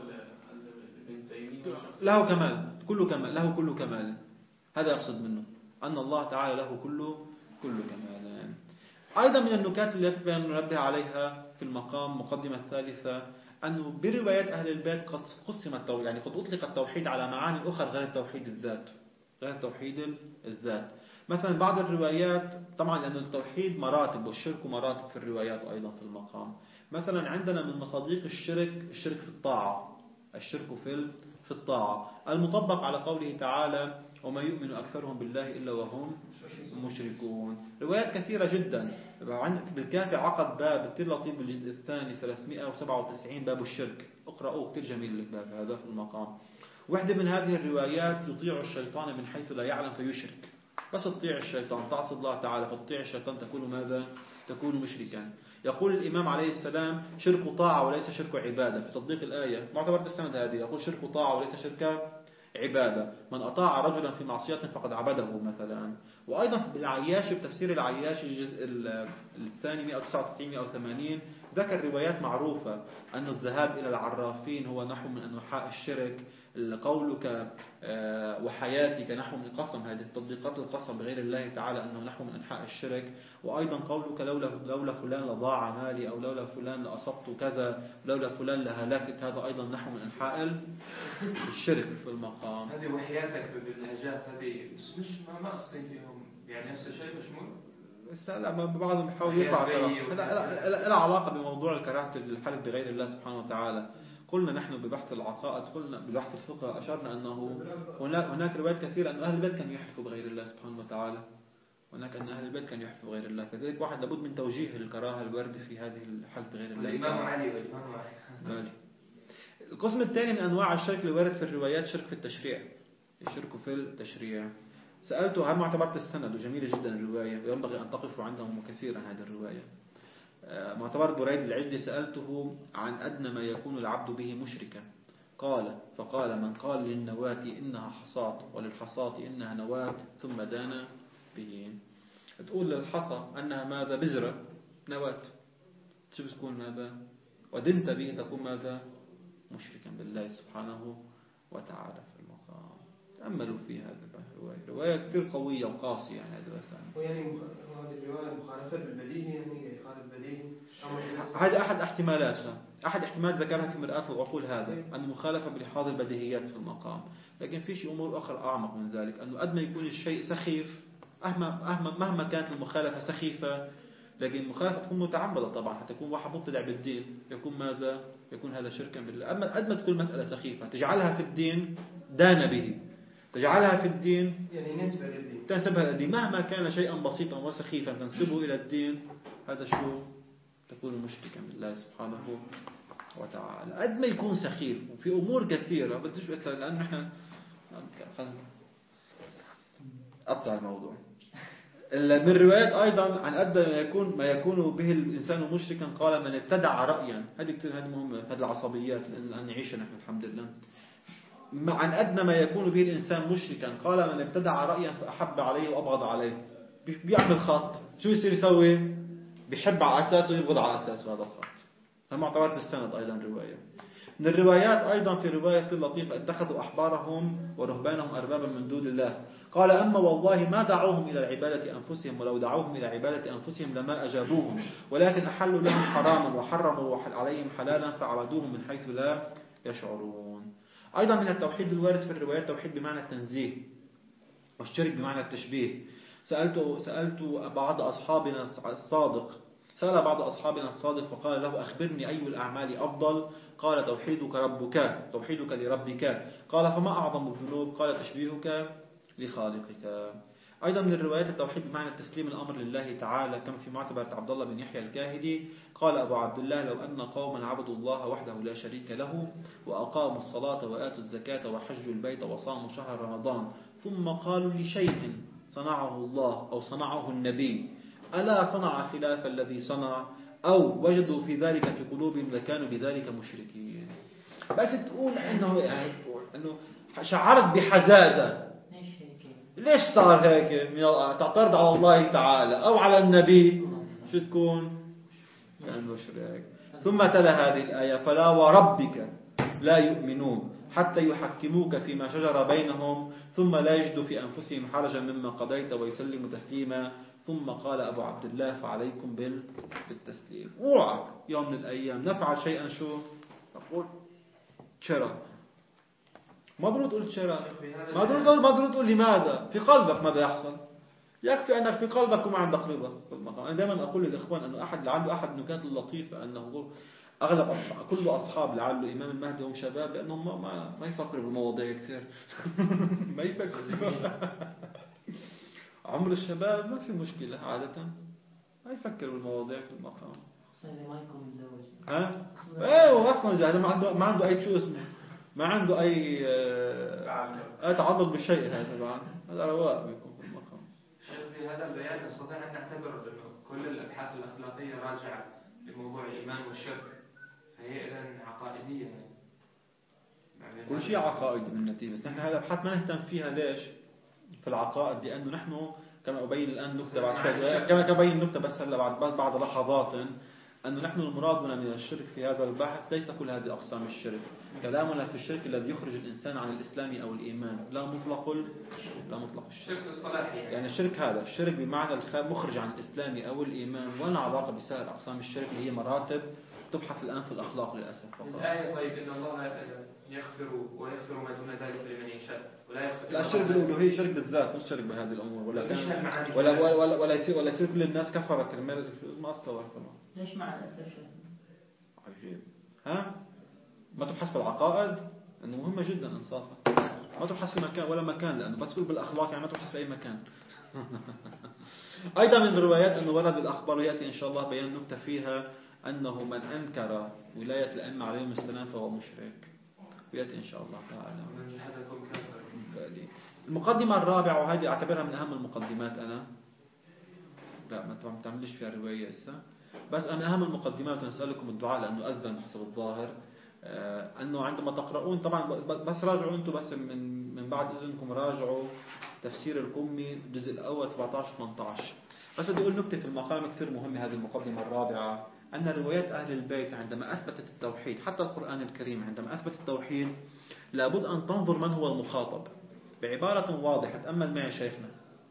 ابن تيمية له كمال، كله كمال، له كل كمال. هذا يقصد منه أن الله تعالى له كل كل كمال. أيضا من النكات التي ننبه عليها في المقام مقدمة الثالثة أنه بروايات أهل البيت قد قسم التوحيد، يعني قد أطلق التوحيد على معاني أخرى غير التوحيد الذات، غير توحيد الذات. مثلا بعض الروايات طبعا لأن التوحيد مراتب والشرك مراتب في الروايات أيضا في المقام. مثلا عندنا من مصادق الشرك الشرك في الطاعة، الشرك في في الطاعة المطبق على قوله تعالى: وما يؤمن أكثرهم بالله إلا وهم مشركون. روايات كثيرة جدا. بالكافي عقد باب كتير لطيف بالجزء الثاني ثلاثمائة وسبعة وتسعين باب الشرك، اقرأوه كتير جميل الباب هذا في المقام. واحدة من هذه الروايات: يطيع الشيطان من حيث لا يعلم فيشرك. بس تطيع الشيطان، تعصي الله تعالى فتطيع الشيطان، تكون ماذا؟ تكون مشركا. يقول الإمام عليه السلام: شرك طاعة وليس شرك عبادة، في تطبيق الآية معتبر السند هذه. يقول: شرك طاعة وليس شرك عبادة، من أطاع رجلا في معصية فقد عبده مثلا. وأيضا بالعياشي بتفسير العياشي الجزء الثاني مئة وتسعة وتسعين مئة وثمانين ذكر روايات معروفة أن الذهاب إلى العرافين هو نحو من أنواع الشرك. قولك وحياتك نحو من القسم، هذه تطبيقات القسم بغير الله تعالى أنه نحو من أنحاء الشرك. وأيضا قولك لولا لولا فلان لضاع مالي، أو لولا فلان لأصبت كذا، لولا فلان لهلكت، هذا أيضا نحو من أنحاء الشرك في المقام. هذه وحياتك باللهجات هذه مش مش ما ما أصلين فيهم يعني نفس الشيء مشمول. بس لا بعضهم يحاول يرفع هذا لا علاقة بموضوع الكراهة الحلف بغير الله سبحانه وتعالى. قلنا نحن ببحث العقائد، قلنا ببحث الفقه أشرنا أنه هناك روايات كثيرة أن أهل البيت كانوا يحلفوا بغير الله سبحانه وتعالى، هناك أن أهل البيت كانوا يحلفوا بغير الله، كذلك واحد لابد من توجيه الكراهة الوارد في هذه الحلف بغير الله. الإمام علي والإمام علي. القسم الثاني من أنواع الشرك الوارد في الروايات شرك في التشريع، يشركوا في التشريع. سألته هل معتبرت السند، وجميلة جدا الرواية وينبغي أن تقفوا عندهم كثيرا هذه الرواية. معتبر بريد العجلي سألته عن أدنى ما يكون العبد به مشركا، قال فقال من قال للنواة إنها حصاة وللحصاة إنها نواة ثم دان به. تقول للحصى أنها ماذا؟ بذرة نواة، شو بتكون ماذا؟ ودنت به تكون ماذا؟ مشركا بالله سبحانه وتعالى في المقام. تأملوا في هذا الرواية، رواية كثير قوية وقاسية يعني هذا بس. ويعني هذه الرواية مخالفة بالبديهي، يعني يخالف بديهي. هذا أحد احتمالاتها، أحد احتمال ذكرها في مرآة العقول هذا أن المخالفة بلحاظ البديهيات في المقام. لكن في شيء أمور أخرى أعمق من ذلك، أنه قد ما يكون الشيء سخيف، مهما كانت المخالفة سخيفة، لكن المخالفة تكون متعمدة طبعا، حتى يكون واحد مبتدع بالدين يكون ماذا؟ يكون هذا شركا بالله. أما قد ما تكون مسألة سخيفة تجعلها في الدين دان به، تجعلها في الدين يعني نسبة للدين، تنسبها للدين، مهما كان شيئا بسيطا وسخيفا تنسبه إلى الدين، هذا شو؟ تكون مشركا بالله سبحانه وتعالى. قد ما يكون سخيف وفي أمور كثيرة بديش بس لأن نحن أقطع الموضوع. من الروايات أيضا عن أدنى ما يكون ما يكون به الإنسان مشركا، قال من ابتدع رأيا، هذه كثير هذه مهمة، هذه العصبيات لأن نعيش نحن الحمد لله. عن أدنى ما يكون به الإنسان مشركا، قال من ابتدع رأيا فأحب عليه وأبغض عليه. بيعمل خط، شو يصير يسوي؟ بيحب على أساسه ويبغض على أساسه هذا الخط. هذا معتبر السند أيضا رواية. من الروايات أيضا في رواية لطيفة اتخذوا أحبارهم ورهبانهم أربابا من دون الله، قال أما والله ما دعوهم إلى عبادة أنفسهم، ولو دعوهم إلى عبادة أنفسهم لما أجابوهم، ولكن أحلوا لهم حراما وحرموا عليهم حلالا فعبدوهم من حيث لا يشعرون. أيضا من التوحيد الوارد في الروايات توحيد بمعنى التنزيه، والشرك بمعنى التشبيه. سألت سألت بعض أصحابنا الصادق سأل بعض أصحابنا الصادق فقال له أخبرني أي الأعمال أفضل؟ قال توحيدك ربك توحيدك لربك. قال فما أعظم الذنوب؟ قال تشبيهك لخالقك. أيضا من الروايات التوحيد بمعنى تسليم الأمر لله تعالى، كما في معتبرة عبد الله بن يحيى الكاهدي قال أبو عبد الله لو أن قوما عبدوا الله وحده لا شريك له وأقاموا الصلاة وآتوا الزكاة وحجوا البيت وصاموا شهر رمضان ثم قالوا لشيء صنعه الله أو صنعه النبي ألا صنع خلاف الذي صنع أو وجدوا في ذلك في قلوبهم لكانوا بذلك مشركين. بس تقول إنه يعني إنه شعرت بحزازة، ليش صار هيك؟ تعترض على الله تعالى أو على النبي، شو تكون؟ كان مشرك. ثم تلا هذه الآية فلا وربك لا يؤمنون حتى يحكموك فيما شجر بينهم ثم لا يجدوا في أنفسهم حرجا مما قضيت ويسلموا تسليما. ثم قال أبو عبد الله فعليكم بالتسليم. اوعك يوم من الأيام نفعل شيئا شو تقول شرع، ما ضروري تقول شرع، ما ضروري تقول ما ضروري تقول لماذا، في قلبك ماذا يحصل؟ يكفي أنك في قلبك وما عندك رضا في المقام. أنا دائما أقول للإخوان أنه أحد لعله أحد النكات اللطيفة أنه أغلب أصحاب كل أصحاب لعله إمام المهدي هم شباب لأنهم ما ما, ما يفكروا بالمواضيع كثير ما يفكروا عمر الشباب ما في مشكلة عادة ما يفكروا بالمواضيع في المقام. ما يكون متزوج. ها؟ إيه أصلا جاهز ما عنده ما عنده أي شو اسمه ما عنده أي آه تعلق بالشيء هذا بعد هذا رواق بيكون في المقام. شيخ في هذا البيان نستطيع أن نعتبر أنه كل الأبحاث الأخلاقية راجعة لموضوع الإيمان والشرك، فهي إذن عقائدية يعني. كل شيء عقائدي بالنتيجة، بس نحن هذا الأبحاث ما نهتم فيها. ليش؟ في العقائد لأنه نحن كما أبين الآن نكتة بعد شوي كما كبين نكتة بس هلا بعد بعد لحظات أنه نحن المرادنا من الشرك في هذا البحث ليس كل هذه أقسام الشرك. كلامنا في الشرك الذي يخرج الإنسان عن الإسلام أو الإيمان، لا مطلق لا مطلق الشرك. الشرك الصلاحي يعني. يعني الشرك هذا الشرك بمعنى المخرج عن الإسلام أو الإيمان، ولا علاقة بسائر أقسام الشرك اللي هي مراتب تبحث الآن في الأخلاق للأسف فقط. الآية طيب إن الله يغفر ويغفر ما دون ذلك لمن يشاء ولا يغفر. لا الشرك بالألوهية شرك بالذات، مش شرك بهذه الأمور، ولا كان ولا ولا ولا, ولا يصير ولا يصير كل الناس كفرة كرمال ما أصلا كمان. ليش مع الأسف؟ عجيب. ها؟ ما تبحث في العقائد إنه مهمة جدا إنصافا. ما تبحث في مكان ولا مكان، لأنه بس تقول بالأخلاق يعني ما تبحث في أي مكان. أيضا من الروايات أنه ورد بالأخبار ويأتي إن شاء الله بيان نكتة فيها أنه من أنكر ولاية الأئمة عليهم السلام فهو مشرك، ويأتي إن شاء الله تعالى. المقدمة الرابعة وهذه أعتبرها من أهم المقدمات أنا، لا ما تعملش فيها رواية إسا، بس من أهم المقدمات ونسألكم الدعاء لأنه أذن حسب الظاهر، أنه عندما تقرؤون طبعا بس راجعوا أنتم بس من من بعد إذنكم راجعوا تفسير القمي الجزء الأول سبعة عشر ثمانية عشر. بس بدي أقول نكتة في المقام كثير مهمة هذه المقدمة الرابعة، أن روايات أهل البيت عندما أثبتت التوحيد، حتى القرآن الكريم عندما أثبت التوحيد لابد أن تنظر من هو المخاطب. بعبارة واضحة تأمل معي شيخنا،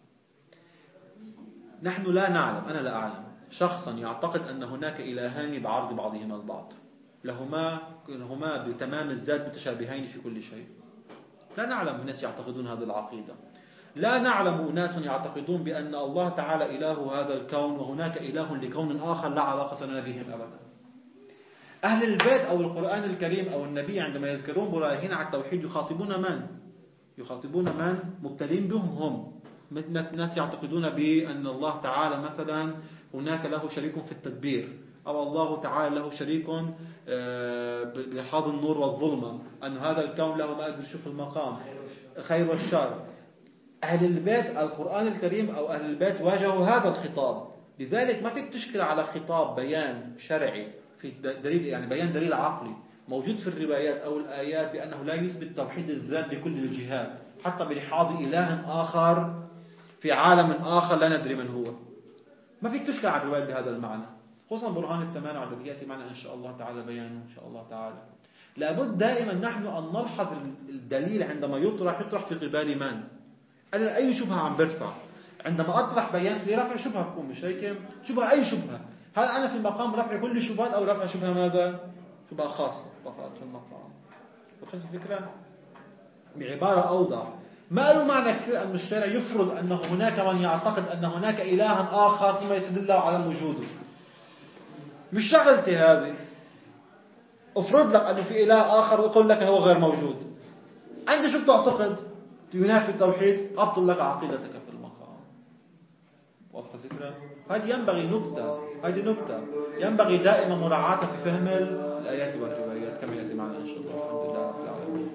نحن لا نعلم، أنا لا أعلم شخصا يعتقد أن هناك إلهان بعرض بعضهما البعض، لهما لهما بتمام الذات متشابهين في كل شيء. لا نعلم الناس يعتقدون هذه العقيدة. لا نعلم ناس يعتقدون بأن الله تعالى إله هذا الكون وهناك إله لكون آخر لا علاقة لنا بهم أبدا. أهل البيت أو القرآن الكريم أو النبي عندما يذكرون براهين على التوحيد يخاطبون من؟ يخاطبون من؟ مبتلين بهم هم. مثل الناس يعتقدون بأن الله تعالى مثلا هناك له شريك في التدبير، أو الله تعالى له شريك بحاض النور والظلمة، أن هذا الكون له ما أدري شوف المقام خير والشر. أهل البيت القرآن الكريم أو أهل البيت واجهوا هذا الخطاب، لذلك ما فيك تشكل على خطاب بيان شرعي في دليل يعني بيان دليل عقلي موجود في الروايات أو الآيات بأنه لا يثبت توحيد الذات بكل الجهات، حتى بلحاظ إله آخر في عالم آخر لا ندري من هو. ما فيك تشكل على الروايات بهذا المعنى، خصوصا برهان التمانع الذي يأتي معنا إن شاء الله تعالى بيانه إن شاء الله تعالى. لابد دائما نحن أن نلحظ الدليل عندما يطرح يطرح في قبال من؟ أنا أي شبهة عم برفع عندما أطرح بيان في رفع شبهة بكون مش هيك؟ شبهة أي شبهة؟ هل أنا في مقام رفع كل الشبهات أو رفع شبهة ماذا؟ شبهة خاصة فقط في المقام. فهمت الفكرة؟ بعبارة أوضح، ما له معنى كثير أن الشارع يفرض أن هناك من يعتقد أن هناك إله آخر ثم يستدل له على وجوده. مش شغلتي هذه. أفرض لك أنه في إله آخر وأقول لك هو غير موجود. أنت شو بتعتقد؟ ينافي التوحيد، أبطل لك عقيدتك في المقام. واضحة الفكرة؟ هذه ينبغي نكتة، هذه نكتة ينبغي دائما مراعاتها في فهم الآيات والروايات كما يأتي معنا إن شاء الله. الحمد لله رب العالمين.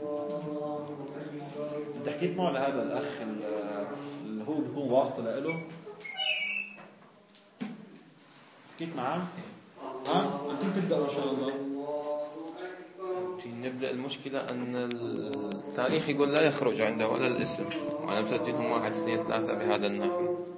إذا حكيت معه لهذا الأخ اللي هو بيكون واسطة له، حكيت معه؟ ها؟ أنتم تبدأوا إن شاء الله. نبدأ. المشكلة أن التاريخ يقول لا يخرج عنده ولا الاسم، وأنا مسجلهم واحد اثنين ثلاثة بهذا النحو.